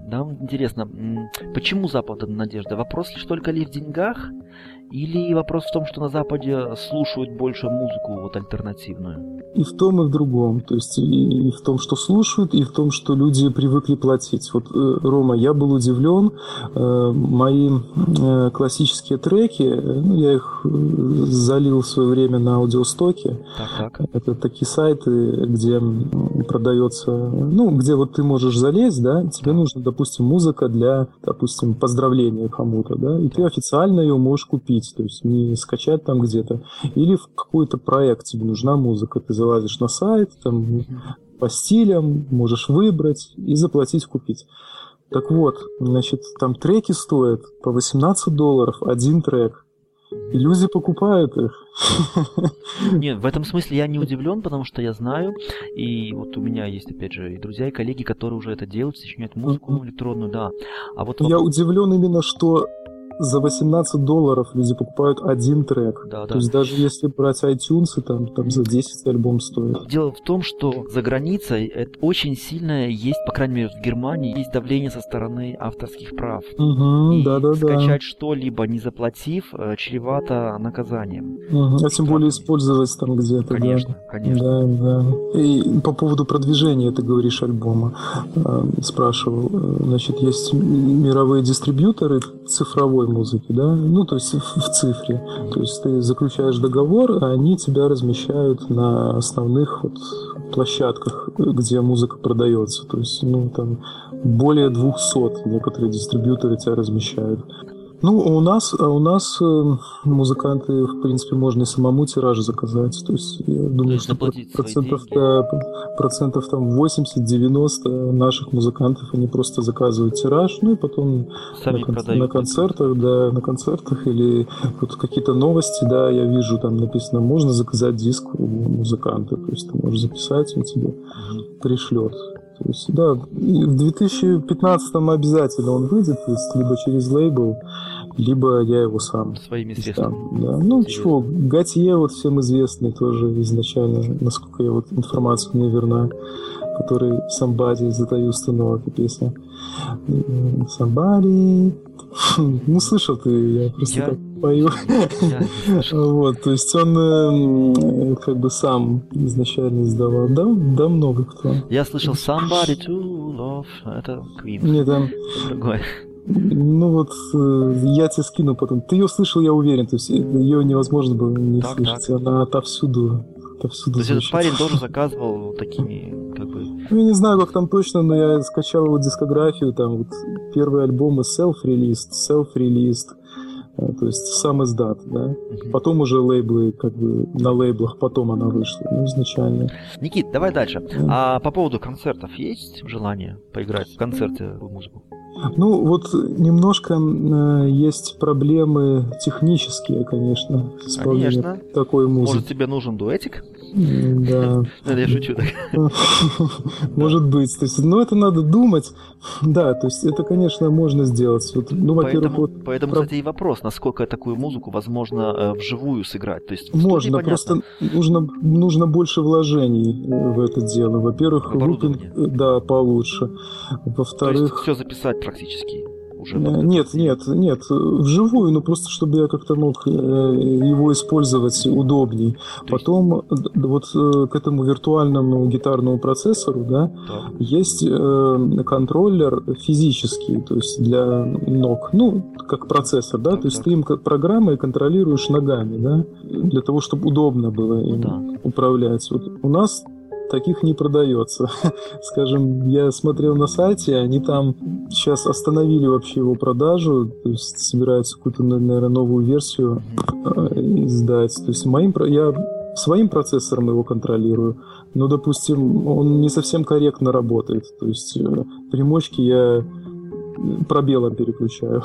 почему Западом надежда? Вопрос лишь только ли в деньгах? Или вопрос в том, что на Западе слушают больше музыку вот альтернативную? И в том, и в другом. То есть и в том, что слушают, и в том, что люди привыкли платить. Вот, Рома, я был удивлен. Мои классические треки, я их залил в свое время на Аудиостоке. Так. Это такие сайты, где продается, где вот ты можешь залезть, да, тебе нужна, допустим, музыка для, допустим, поздравления кому-то, да, и ты официально ее можешь купить. То есть не скачать там где-то. Или в какой-то проект тебе нужна музыка. Ты залазишь на сайт, там по стилям, можешь выбрать и заплатить, купить. Так вот, значит, там треки стоят по $18 один трек. И люди покупают их. Нет, в этом смысле я не удивлен, потому что я знаю, и вот у меня есть, опять же, и друзья, и коллеги, которые уже это делают, сочиняют музыку электронную, да. А вот я удивлен именно, что за $18 люди покупают один трек. Да, То есть даже если брать iTunes, там за 10 альбом стоит. Дело в том, что за границей это очень сильное есть, по крайней мере в Германии, есть давление со стороны авторских прав. И скачать что-либо, не заплатив, чревато наказанием. А тем более использовать там где-то. Конечно, конечно. Да. И по поводу продвижения, ты говоришь, альбома, спрашивал. Значит, есть мировые дистрибьюторы цифровой музыки, да, ну, то есть в цифре. То есть ты заключаешь договор, а они тебя размещают на основных вот площадках, где музыка продается. То есть, ну, там более 200 некоторые дистрибьюторы тебя размещают. Ну, у нас музыканты, в принципе, можно и самому тираж заказать. То есть, я думаю, что процентов там 80-90 наших музыкантов, они просто заказывают тираж, ну и потом на концертах или вот какие-то новости, да, я вижу, там написано, можно заказать диск у музыканта. То есть, ты можешь записать, он тебе пришлет. То есть, да, в 2015-м обязательно он выйдет, то есть либо через лейбл, либо я его сам. Своими средствами. Да. Ну, чего, Готье, вот всем известный тоже изначально, насколько я вот информацию мне верна, который «Somebody» затаю установок и песня. «Somebody». Ну, слышал ты, я просто так пою. Вот, то есть он как бы сам изначально издавал. Да, много кто. Я слышал «Somebody to Love». Это Queen. Нет, там... Другой. Ну вот, я тебе скину потом. Ты ее слышал, я уверен, то есть ее невозможно было не слышать. Она отовсюду То есть этот парень тоже заказывал такими, как бы... Ну, я не знаю, как там точно, но я скачал его дискографию, там вот первые альбомы self-released, то есть сам издат, да. Потом уже лейблы, как бы на лейблах, потом она вышла, ну, изначально. Никит, давай дальше. А по поводу концертов есть желание поиграть в концерте в музыку? Ну, вот немножко есть проблемы технические, конечно, с исполнением такой музыки. Может, тебе нужен дуэтик? Да. Я шучу так. Может быть. То есть, это надо думать. Да, то есть это, конечно, можно сделать. Ну, во-первых, поэтому, кстати, и вопрос, насколько такую музыку возможно вживую сыграть. То есть, можно, просто нужно больше вложений в это дело. Во-первых, лупинг, да, получше. Во-вторых... То есть все записать практически уже? Нет, вживую, но просто чтобы я как-то мог его использовать удобней. Потом вот к этому виртуальному гитарному процессору, да, есть контроллер физический, то есть для ног, ну, как процессор, да, то есть ты им как программой контролируешь ногами, да, для того, чтобы удобно было им управлять. Вот у нас таких не продается. Скажем, я смотрел на сайте, они там сейчас остановили вообще его продажу, то есть собираются какую-то, наверное, новую версию издать. То есть я своим процессором его контролирую, но, допустим, он не совсем корректно работает. То есть примочки я пробелом переключаю.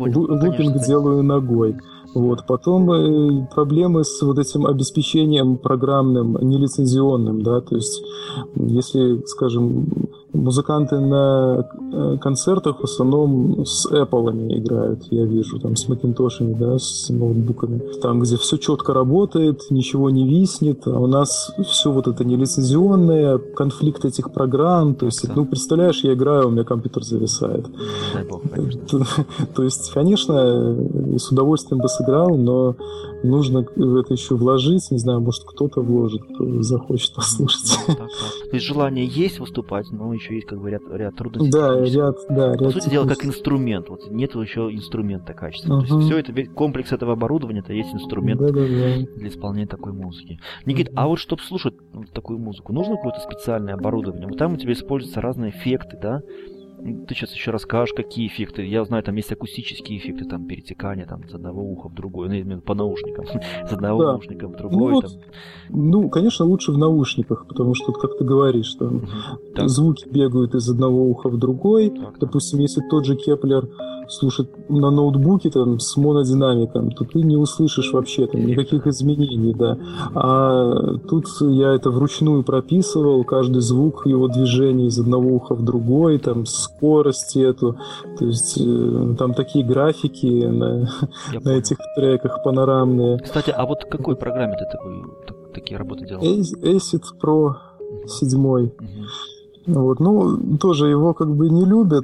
Лупинг делаю ногой. Вот. Потом проблемы с вот этим обеспечением программным, нелицензионным, да, то есть если, скажем, музыканты на концертах в основном с Apple'ами играют, я вижу, там с Макинтошами, да, с ноутбуками, там, где все четко работает, ничего не виснет, а у нас все вот это нелицензионное, конфликт этих программ, то есть, ну, представляешь, я играю, у меня компьютер зависает. Дай бог, конечно. То есть, конечно, с удовольствием бы сыграл, но нужно в это еще вложить, не знаю, может, кто-то вложит, кто захочет послушать. То есть желание есть выступать, но еще есть, как бы, ряд трудностей. Да, ряд. По сути дела, как инструмент. Вот нет еще инструмента качественного. То есть все это, комплекс этого оборудования, это есть инструмент для исполнения такой музыки. Никит, а вот чтобы слушать такую музыку, нужно какое-то специальное оборудование? Вот там у тебя используются разные эффекты, да? Ты сейчас еще расскажешь, какие эффекты. Я знаю, там есть акустические эффекты, там перетекание там, с одного уха в другое, ну, я имею в виду по наушникам, с одного наушника в другой. Ну, конечно, лучше в наушниках, потому что, как ты говоришь, там звуки бегают из одного уха в другой. Допустим, если тот же Кеплер слушать на ноутбуке там с монодинамиком, то ты не услышишь вообще там никаких изменений, да. А тут я это вручную прописывал, каждый звук его движения из одного уха в другой, там скорость эту, то есть там такие графики на этих треках панорамные. Кстати, а вот в какой программе ты такие работы делал? Acid Pro 7. Вот, ну, тоже его как бы не любят,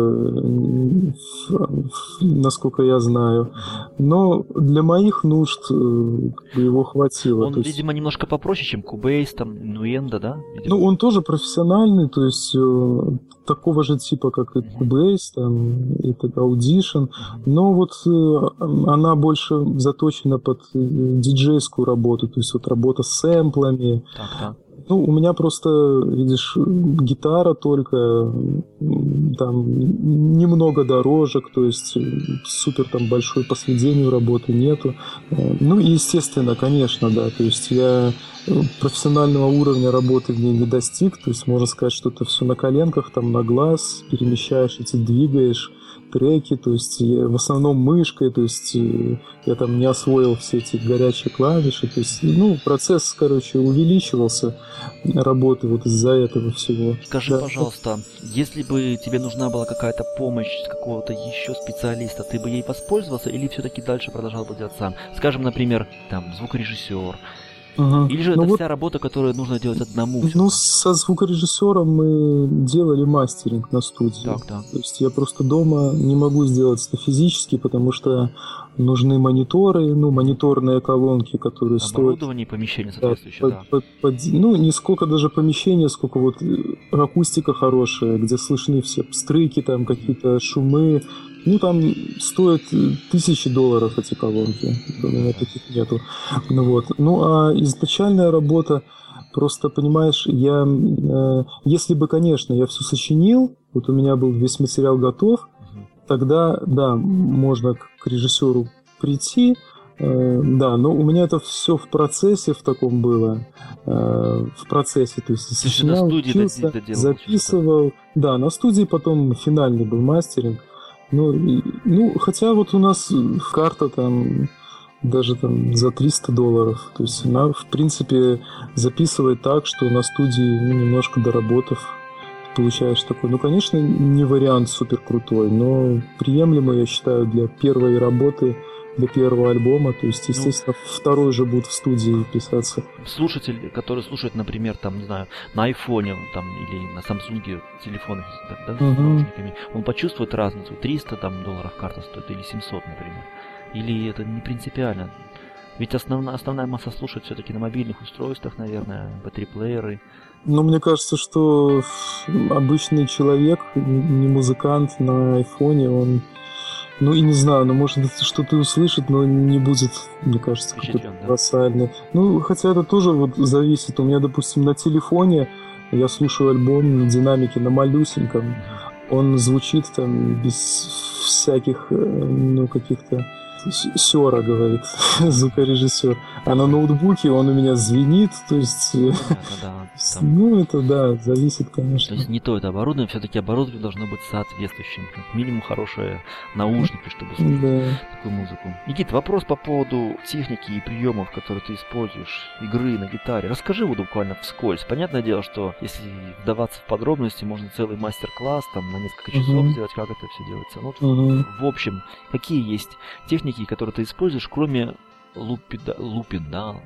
насколько я знаю, но для моих нужд его хватило. Он, видимо, немножко попроще, чем Cubase, там, Nuendo, да? Видимо? Ну, он тоже профессиональный, то есть такого же типа, как и Cubase, там, и Audition, но вот она больше заточена под диджейскую работу, то есть вот работа с сэмплами. Так. Ну, у меня просто, видишь, гитара только, там немного дорожек, то есть супер там большой по сведению работы нету. Ну, и естественно, конечно, да, то есть я профессионального уровня работы в ней не достиг, то есть можно сказать, что это все на коленках, там на глаз, перемещаешь эти, двигаешь треки, то есть в основном мышкой, то есть я там не освоил все эти горячие клавиши, то есть, ну, процесс, короче, увеличивался работы вот из-за этого всего. Скажи, пожалуйста, если бы тебе нужна была какая-то помощь какого-то еще специалиста, ты бы ей воспользовался или все-таки дальше продолжал бы делать сам? Скажем, например, там, звукорежиссер. Или же это вся работа, которую нужно делать одному? Ну, со звукорежиссером мы делали мастеринг на студии. Так. То есть я просто дома не могу сделать это физически, потому что нужны мониторы, ну, мониторные колонки, которые стоят... Оборудование, помещение соответствующее, ну, не сколько даже помещения, сколько вот акустика хорошая, где слышны все стройки, там какие-то шумы. Ну, там стоят $1000 эти колонки. У меня таких нету. Вот. Ну, а изначальная работа, просто, понимаешь, я... если бы, конечно, я все сочинил, вот у меня был весь материал готов, тогда, да, можно к режиссеру прийти, да, но у меня это все в процессе в таком было, в процессе, то есть сочинял, учился, записывал. Да, на студии потом финальный был мастеринг. Ну, хотя вот у нас карта там даже там за $300. То есть она, в принципе, записывает так, что на студии немножко доработав, получаешь такой. Ну, конечно, не вариант супер крутой, но приемлемый, я считаю, для первой работы, для первого альбома. То есть, естественно, второй же будет в студии писаться. Слушатель, который слушает, например, там, не знаю, на айфоне там, или на Самсунге телефонах, да, с наушниками, он почувствует разницу. $300 карта стоит или 700, например. Или это не принципиально. Ведь основная масса слушает все-таки на мобильных устройствах, наверное, MP3-плееры. Ну, мне кажется, что обычный человек, не музыкант на айфоне, он... Ну, и не знаю, может что-то услышит, но не будет, мне кажется, какой-то колоссальный. Ну, хотя это тоже вот зависит. У меня, допустим, на телефоне я слушаю альбом на динамике, на малюсеньком. Он звучит там без всяких, ну, каких-то... Сёра, говорит звукорежиссер. А на ноутбуке он у меня звенит, то есть... Ну, это да, зависит, конечно. То есть не то это оборудование, все-таки оборудование должно быть соответствующим. Как минимум хорошие наушники, чтобы слушать такую музыку. Никит, вопрос по поводу техники и приемов, которые ты используешь, игры на гитаре. Расскажи вот буквально вскользь. Понятное дело, что если вдаваться в подробности, можно целый мастер-класс там на несколько часов сделать, как это все делается. Ну, в общем, какие есть техники, которые ты используешь, кроме лайфлупинга.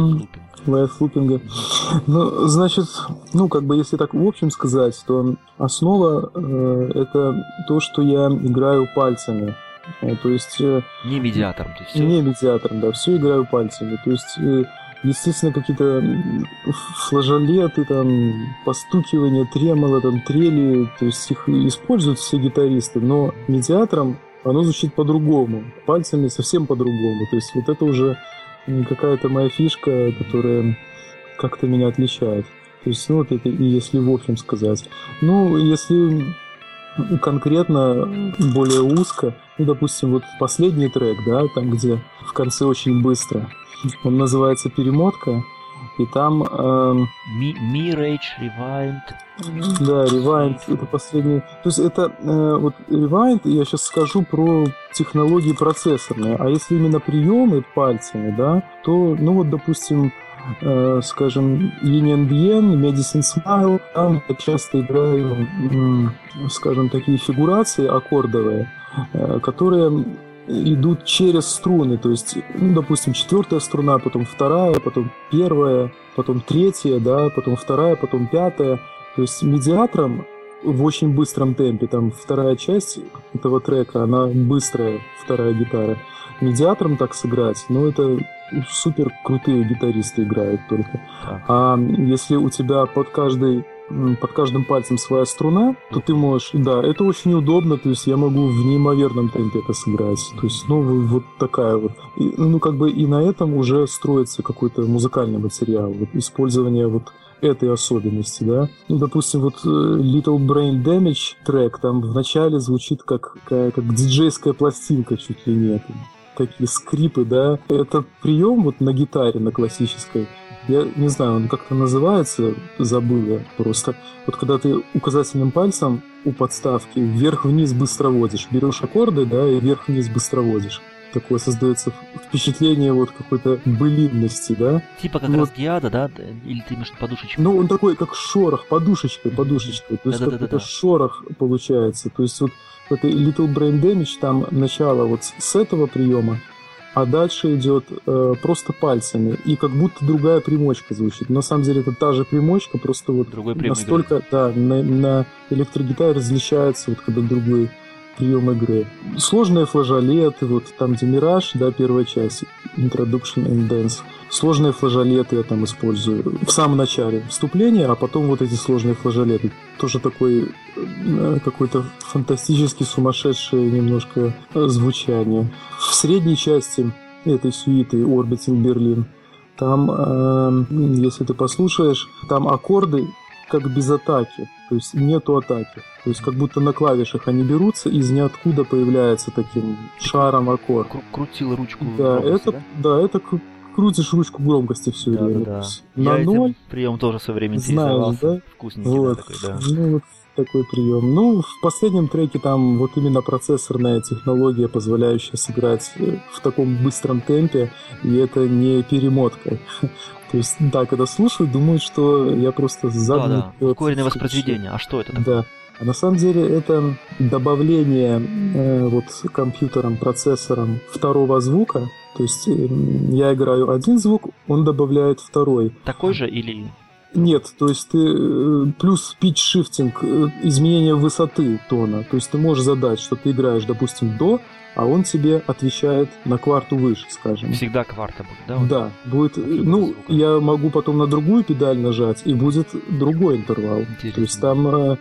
Ну, значит, ну, как бы, если так в общем сказать, то основа это то, что я играю пальцами. То есть... Не медиатором, то есть все? Не медиатором, да, все играю пальцами. То есть, естественно, какие-то флажолеты, там, постукивания, тремоло, там, трели, то есть их используют все гитаристы, но медиатором оно звучит по-другому, пальцами совсем по-другому. То есть вот это уже какая-то моя фишка, которая как-то меня отличает. То есть, ну, вот это, если в общем сказать. Ну, если конкретно, более узко, ну, допустим, вот последний трек, да, там, где в конце очень быстро, он называется «Перемотка», и там... Mirage, Rewind... Да, Rewind — это последний. То есть это вот Rewind, я сейчас скажу про технологии процессорные. А если именно приемы пальцами, да, то, ну вот, допустим, скажем, Yin and Yang, Medicine Smile, там я часто играю, скажем, такие фигурации аккордовые, которые идут через струны, то есть, ну, допустим, 4-я струна, потом 2-я, потом 1-я, потом 3-я, да, потом 2-я, потом 5-я. То есть медиатором в очень быстром темпе, там 2-я часть этого трека, она быстрая, 2-я гитара. Медиатором так сыграть, ну, это супер крутые гитаристы играют только. Так. А если у тебя под каждым пальцем своя струна, то ты можешь... Да, это очень удобно, то есть я могу в неимоверном темпе это сыграть. То есть, ну, вот такая вот. Ну, как бы и на этом уже строится какой-то музыкальный материал. Вот использование вот этой особенности, да. Ну, допустим, вот Little Brain Damage трек, там вначале звучит как диджейская пластинка чуть ли нет. Такие скрипы, да. Это прием вот на гитаре, на классической. Я не знаю, он как-то называется, забыл я просто. Вот когда ты указательным пальцем у подставки вверх-вниз быстро водишь, берешь аккорды, да, и вверх-вниз быстро водишь. Такое создается впечатление вот какой-то былинности, да. Типа как вот. Разгиада, да? Или ты имеешь подушечку? Ну, он такой, как шорох, подушечкой. То есть какой-то шорох получается. То есть вот в этой Little Brain Damage там начало вот с этого приема, а дальше идет просто пальцами, и как будто другая примочка звучит. На самом деле это та же примочка, просто вот настолько, да, на электрогитаре различается, вот когда другой прием игры. Сложные флажолеты, вот там, где Мираж, да, первая часть, Introduction and Dance. Сложные флажолеты я там использую в самом начале вступления, а потом вот эти сложные флажолеты. Тоже такой какой-то фантастически сумасшедшее немножко звучание. В средней части этой сюиты Orbiting Berlin, там, если ты послушаешь, там аккорды как без атаки, то есть нету атаки. То есть как будто на клавишах они берутся, и из ниоткуда появляется таким шаром аккорд. Крутил ручку да, громкости, это крутишь ручку громкости все время. Да. На я 0. Этим прием тоже со временем интересовался. Знаешь, да? Вкусненький, вот. да, такой, да. Ну, вот такой прием. Ну, в последнем треке там вот именно процессорная технология, позволяющая сыграть в таком быстром темпе, и это не перемотка. То есть, да, когда слушаю, думают, что я просто задом наперед. Да, ускоренное воспроизведение. А что это такое? Да. А на самом деле это добавление вот компьютером, процессором второго звука. То есть я играю один звук, он добавляет второй. Такой же или... Нет, то есть ты плюс питч-шифтинг, изменение высоты тона. То есть ты можешь задать, что ты играешь, допустим, до, а он тебе отвечает на кварту выше, скажем. Всегда кварта будет, да? Да, будет. Ну, я могу потом на другую педаль нажать, и будет другой интервал. Интересно. То есть там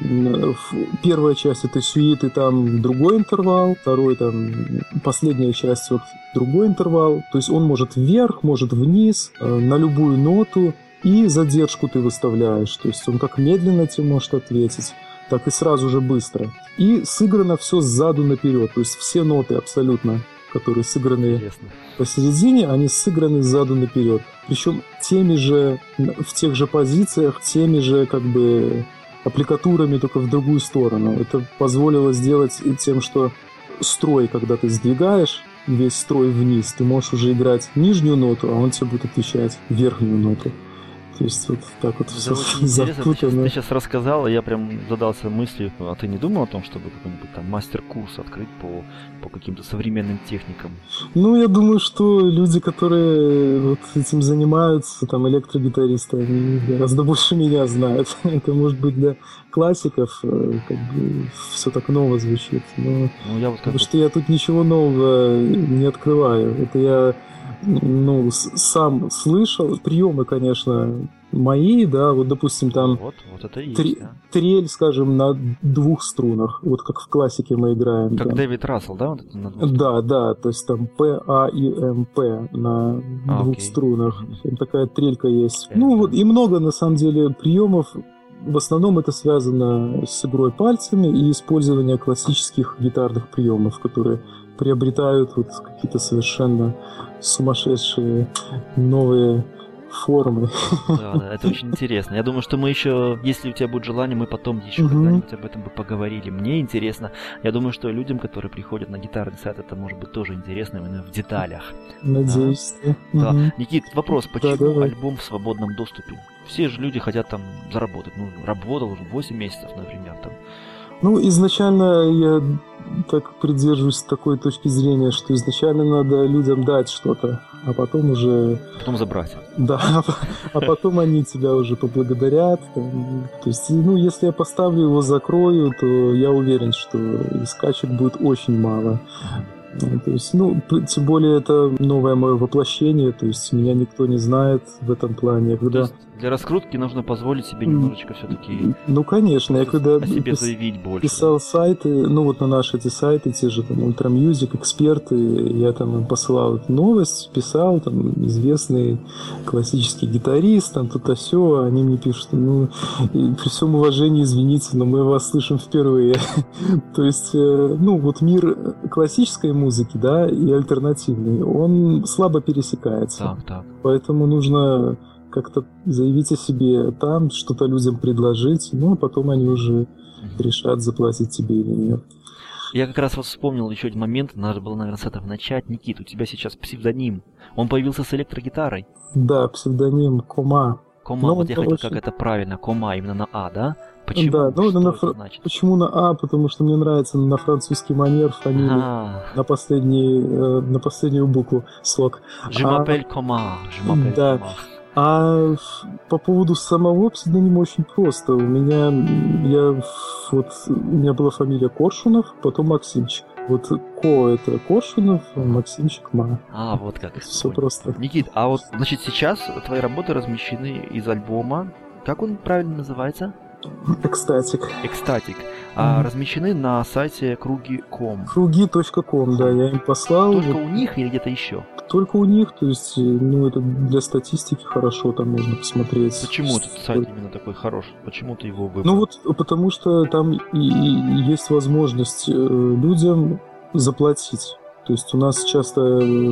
первая часть этой сюиты, там другой интервал, второй там последняя часть вот другой интервал. То есть он может вверх, может вниз, на любую ноту. И задержку ты выставляешь, то есть он как медленно тебе может ответить, так и сразу же быстро. И сыграно все сзаду наперед, то есть все ноты абсолютно, которые сыграны посередине, они сыграны сзаду наперед. Причем теми же, в тех же позициях, теми же как бы аппликатурами, только в другую сторону. Это позволило сделать тем, что строй, когда ты сдвигаешь весь строй вниз, ты можешь уже играть нижнюю ноту, а он тебе будет отвечать верхнюю ноту. То есть вот так вот все запутано. Ты сейчас рассказал, и я прям задался мыслью, а ты не думал о том, чтобы какой-нибудь там мастер-курс открыть по каким-то современным техникам? Ну, я думаю, что люди, которые вот этим занимаются, там, электрогитаристы, они гораздо больше меня знают. Это может быть для классиков, как бы все так ново звучит. Но потому что я тут ничего нового не открываю. Это я сам слышал. Приемы, конечно, мои, да, вот, допустим, там вот это и есть, да. Трель, скажем, на двух струнах, вот как в классике мы играем. Как там. Дэвид Рассел, да? Вот это на двух струнах? Да, то есть там П, А и М, П на двух струнах. Там такая трелька есть. Вот и много, на самом деле, приемов. В основном это связано с игрой пальцами и использованием классических гитарных приемов, которые приобретают вот какие-то совершенно сумасшедшие новые формы. Да, это очень интересно. Я думаю, что мы еще, если у тебя будет желание, мы потом еще когда-нибудь об этом бы поговорили. Мне интересно. Я думаю, что людям, которые приходят на гитарный сайт, это может быть тоже интересно именно в деталях. Надеюсь. Да. Никит, вопрос, почему альбом в свободном доступе? Все же люди хотят там заработать. Ну, работал уже 8 месяцев, например, там. Ну, изначально я так придерживаюсь такой точки зрения, что изначально надо людям дать что-то, а потом уже... Потом забрать. Да, а потом они тебя уже поблагодарят. То есть, ну, если я поставлю его, закрою, то я уверен, что и скачек будет очень мало. То есть, ну, тем более это новое мое воплощение, то есть меня никто не знает в этом плане. Когда... То есть для раскрутки нужно позволить себе немножечко все-таки... Ну, конечно, я когда о себе заявить больше. Писал сайты, ну вот на наши эти сайты, те же там Ultra Music, эксперты, я там им посылал эту новость, писал, там известный классический гитарист, там то-то сё, они мне пишут, ну, при всем уважении, извините, но мы вас слышим впервые. То есть, ну вот мир классической музыки, да, и альтернативный, он слабо пересекается. Так. Поэтому нужно как-то заявить о себе там, что-то людям предложить, ну, а потом они уже решат, заплатить тебе или нет. Я как раз вот вспомнил еще один момент, надо было, наверное, с этого начать. Никит, у тебя сейчас псевдоним. Он появился с электрогитарой? Да, псевдоним Кома. Кома, вот я хотел, как это правильно, Кома, именно на А, да? Почему? Да, ну, это значит? Почему на А? Потому что мне нравится на французский манер фамилия на последнюю букву слог. Жимапель Кома. Да. А по поводу самого псевдонима очень просто. У меня была фамилия Коршунов, потом Максимчик. Вот Ко — это Коршунов, а Максимчик — Ма. А, вот как. Все просто. Никит, а вот, значит, сейчас твои работы размещены из альбома. Как он правильно называется? Экстатик. А размещены на сайте круги.ком. Круги.ком, да, я им послал. Только у них или где-то еще? Только у них, то есть, ну, это для статистики хорошо, там можно посмотреть. Почему этот сайт именно такой хороший? Почему ты его выбрал? Ну вот, потому что там и есть возможность людям заплатить. То есть у нас часто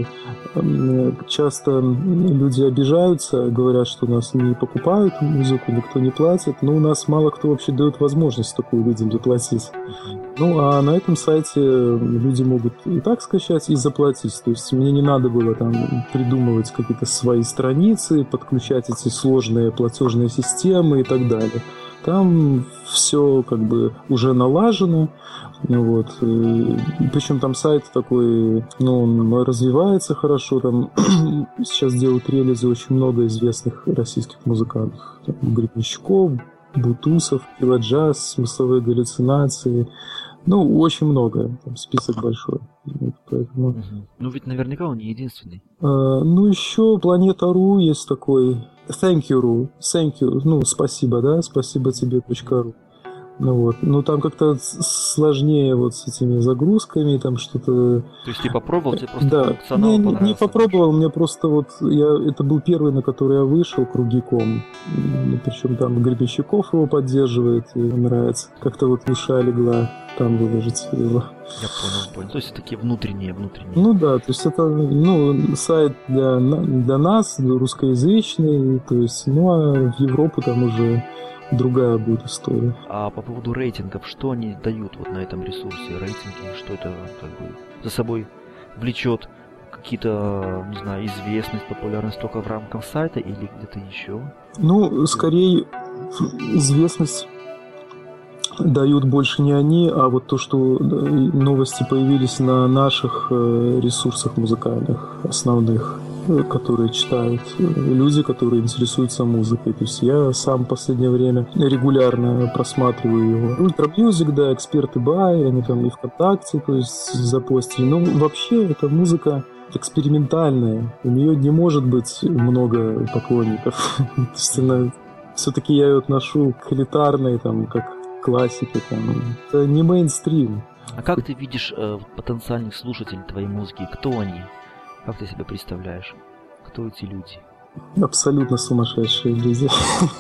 люди обижаются, говорят, что у нас не покупают музыку, никто не платит, но у нас мало кто вообще дает возможность такую людям заплатить. Ну, а на этом сайте люди могут и так скачать, и заплатить. То есть мне не надо было там придумывать какие-то свои страницы, подключать эти сложные платежные системы и так далее. Там все как бы уже налажено. Вот. Причем там сайт такой, ну, он развивается хорошо. Там сейчас делают релизы очень много известных российских музыкантов. Гребенщиков, Бутусов, Филаджаз, смысловые галлюцинации. Ну, очень много. Там список большой. Вот, поэтому... Ну, ведь наверняка он не единственный. Ну, еще Planeta.ru есть такой. Thank you, ну, спасибо, да, спасибо тебе, .ру. Ну вот, ну там как-то сложнее вот с этими загрузками, там что-то... То есть ты попробовал, тебе просто да. функционал понравился? Не попробовал, мне просто вот, это был первый, на который я вышел, Круги.ком, причем там Гребенщиков его поддерживает, и нравится. Как-то вот душа легла там выложить его. Я понял. То есть такие внутренние. Ну да, то есть это, ну, сайт для нас, русскоязычный, то есть, ну а в Европу там уже другая будет история. А по поводу рейтингов, что они дают вот на этом ресурсе? Рейтинги, что это как бы за собой влечет? Какие-то, не знаю, известность, популярность только в рамках сайта или где-то еще? Ну, скорее, известность дают больше не они, а вот то, что новости появились на наших ресурсах музыкальных, основных, которые читают люди, которые интересуются музыкой. То есть я сам в последнее время регулярно просматриваю его. Ultra Music, да, эксперты Бай, они там и ВКонтакте, то есть запостили. Но вообще эта музыка экспериментальная. У нее не может быть много поклонников. То есть она... Все-таки я ее отношу к элитарной, там, как классике. Там. Это не мейнстрим. А как ты видишь потенциальных слушателей твоей музыки? Кто они? Как ты себя представляешь? Кто эти люди? Абсолютно сумасшедшие люди.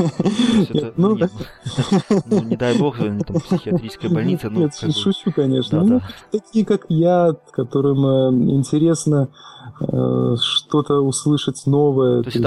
Ну, не дай бог, там, психиатрическая больница. Нет, шучу, конечно. Ну, такие, как я, которым интересно что-то услышать новое. То есть это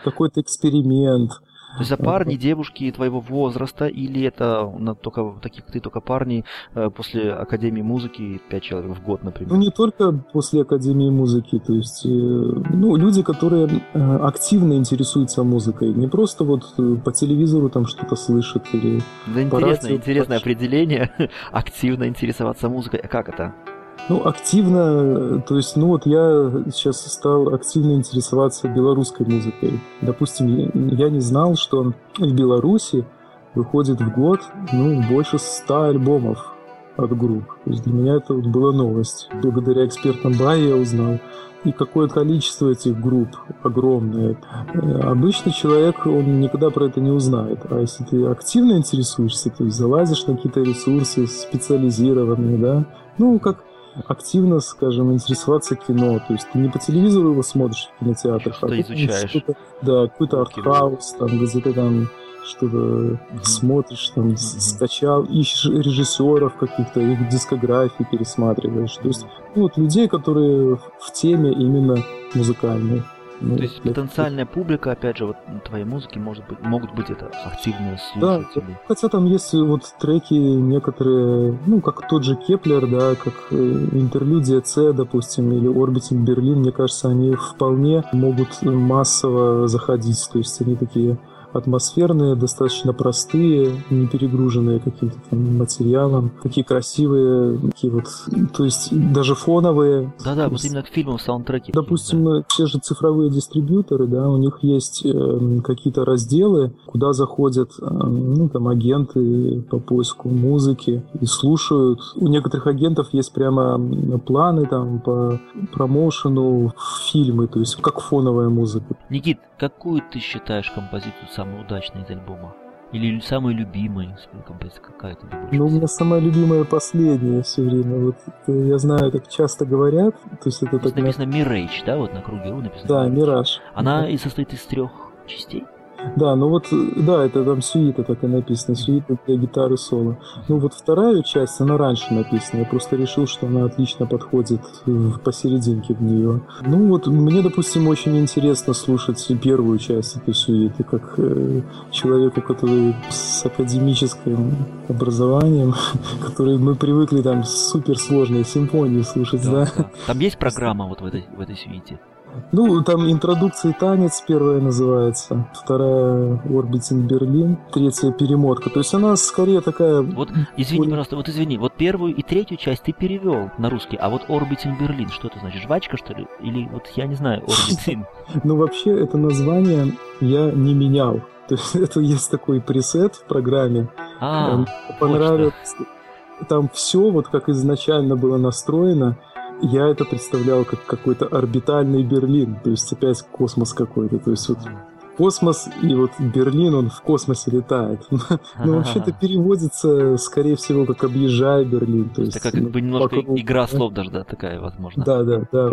какой-то эксперимент. То есть это парни, девушки твоего возраста, или это только такие, как ты, только парни после Академии музыки, 5 человек в год, например? Ну, не только после Академии музыки, то есть, люди, которые активно интересуются музыкой, не просто вот по телевизору там что-то слышат или да, интересное определение, активно интересоваться музыкой. А как это? Ну, активно, то есть, вот я сейчас стал активно интересоваться белорусской музыкой. Допустим, я не знал, что в Беларуси выходит в год, больше 100 альбомов от групп. То есть для меня это вот была новость. Благодаря экспертам БАИ я узнал. И какое количество этих групп огромное. Обычный человек, он никогда про это не узнает. А если ты активно интересуешься, то есть залазишь на какие-то ресурсы специализированные, да, как активно, скажем, интересоваться кино. То есть ты не по телевизору его смотришь в кинотеатрах, что-то изучаешь. Какой-то артхаус, там, где ты там что-то смотришь, там, скачал, ищешь режиссеров каких-то, их дискографии пересматриваешь. То есть, людей, которые в теме именно музыкальной. То есть потенциальная публика, опять же, вот твоей музыки могут быть это активные слушатели. Да, хотя там есть вот треки некоторые, как тот же Кеплер, да, как интерлюдия С, допустим, или Orbiting Berlin, мне кажется, они вполне могут массово заходить, то есть они такие атмосферные, достаточно простые, не перегруженные каким-то там материалом, такие красивые, такие вот, то есть даже фоновые. Да-да, вот именно к фильмам саундтреки. Допустим, те же цифровые дистрибьюторы, да, у них есть какие-то разделы, куда заходят, там агенты по поиску музыки и слушают. У некоторых агентов есть прямо планы там по промоушену фильмы, то есть как фоновая музыка. Никит, какую ты считаешь композицию самой удачной из альбома? Или самой любимой композиция? Какая тебе больше? У меня самая любимая последняя все время. Вот я знаю, так часто говорят. То есть это так написано Mirage, да? Вот на круге написано. Да, Mirage. Она и состоит из 3 частей? Да, это там сюита так и написано, сюита для гитары соло. Вот вторая часть, она раньше написана, я просто решил, что она отлично подходит посерединке в нее. Мне, допустим, очень интересно слушать первую часть этой сюиты, как человеку, который с академическим образованием, который мы привыкли там суперсложные симфонии слушать, да. Там есть программа вот в этой сюите? Там интродукция и танец первая называется, вторая Orbiting Berlin, третья перемотка. То есть она скорее такая... Вот, извини, пожалуйста, вот первую и третью часть ты перевел на русский, а вот Orbiting Berlin, что это значит? Жвачка, что ли? Или вот я не знаю, Orbiting? Вообще это название я не менял. То есть это есть такой пресет в программе. Понравилось. Там все, вот как изначально было настроено. Я это представлял как какой-то орбитальный Берлин, то есть опять космос какой-то, то есть вот космос и вот Берлин, он в космосе летает. Вообще-то переводится, скорее всего, как «объезжая Берлин». То есть, это как бы немножко игра слов даже, да, такая, возможно. Да,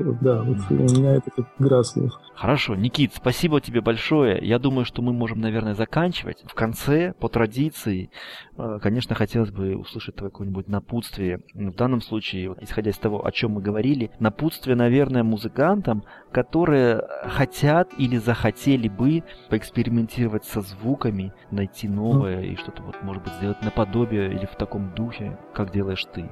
вот у меня это как игра слов. Хорошо, Никит, спасибо тебе большое. Я думаю, что мы можем, наверное, заканчивать. В конце, по традиции, конечно, хотелось бы услышать какое-нибудь напутствие. В данном случае, исходя из того, о чем мы говорили, напутствие, наверное, музыкантам, которые хотят или захотели бы поэкспериментировать со звуками, найти новое и что-то, может быть, сделать наподобие или в таком духе, как делаешь ты.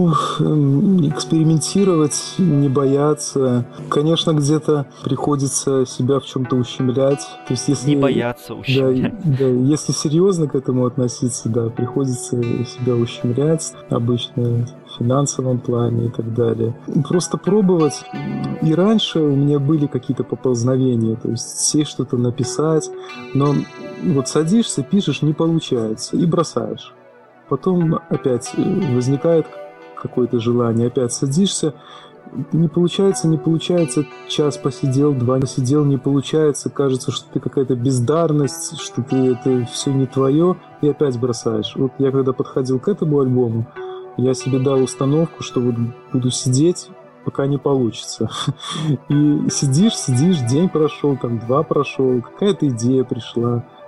Экспериментировать, не бояться. Конечно, где-то приходится себя в чем-то ущемлять. То есть, если... Не бояться ущемлять. Да, если серьезно к этому относиться, да, приходится себя ущемлять, обычно в финансовом плане и так далее. Просто пробовать. И раньше у меня были какие-то поползновения, то есть сесть что-то написать, но вот садишься, пишешь, не получается, и бросаешь. Потом опять возникает какое-то желание, опять садишься, не получается, час посидел, 2 посидел, не получается, кажется, что ты какая-то бездарность, что это все не твое, и опять бросаешь. Вот я когда подходил к этому альбому, я себе дал установку, что вот буду сидеть, пока не получится. И сидишь, день прошел, 2 прошел, какая-то идея пришла,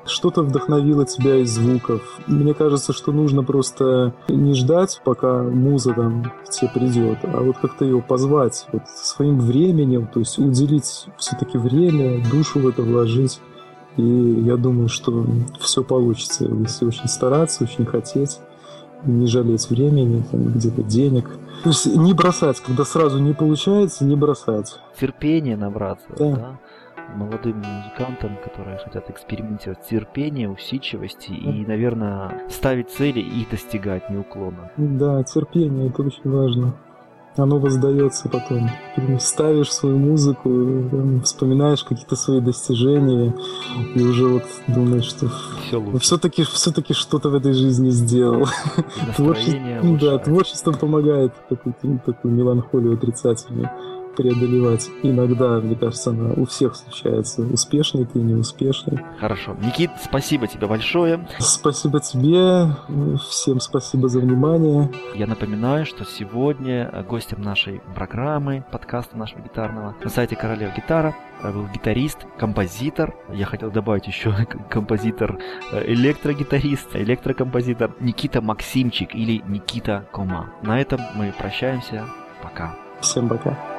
что-то вдохновило тебя из звуков. Мне кажется, что нужно просто не ждать, пока муза там к тебе придет, а вот как-то ее позвать вот своим временем, то есть уделить все-таки время, душу в это вложить. И я думаю, что все получится, если очень стараться, очень хотеть, не жалеть времени, там, где-то денег. То есть не бросать, когда сразу не получается, не бросать. Терпение набраться, Да. да? Молодым музыкантам, которые хотят экспериментировать, терпение, усидчивости и, наверное, ставить цели и их достигать неуклонно. Да, терпение, это очень важно. Оно воздается потом. Ты ставишь свою музыку, там, вспоминаешь какие-то свои достижения и уже вот думаешь, что Все лучше. все-таки что-то в этой жизни сделал. Настроение Да, лучше. творчество помогает такую меланхолию отрицательную преодолевать. Иногда, мне кажется, она у всех случается. Успешный ты, неуспешный. Хорошо. Никит, спасибо тебе большое. Спасибо тебе. Всем спасибо за внимание. Я напоминаю, что сегодня гостем нашей программы, подкаста нашего гитарного, на сайте Королева Гитара был гитарист, композитор. Я хотел добавить еще композитор, электрогитарист, электрокомпозитор Никита Максимчик или Никита Кома. На этом мы прощаемся. Пока. Всем пока.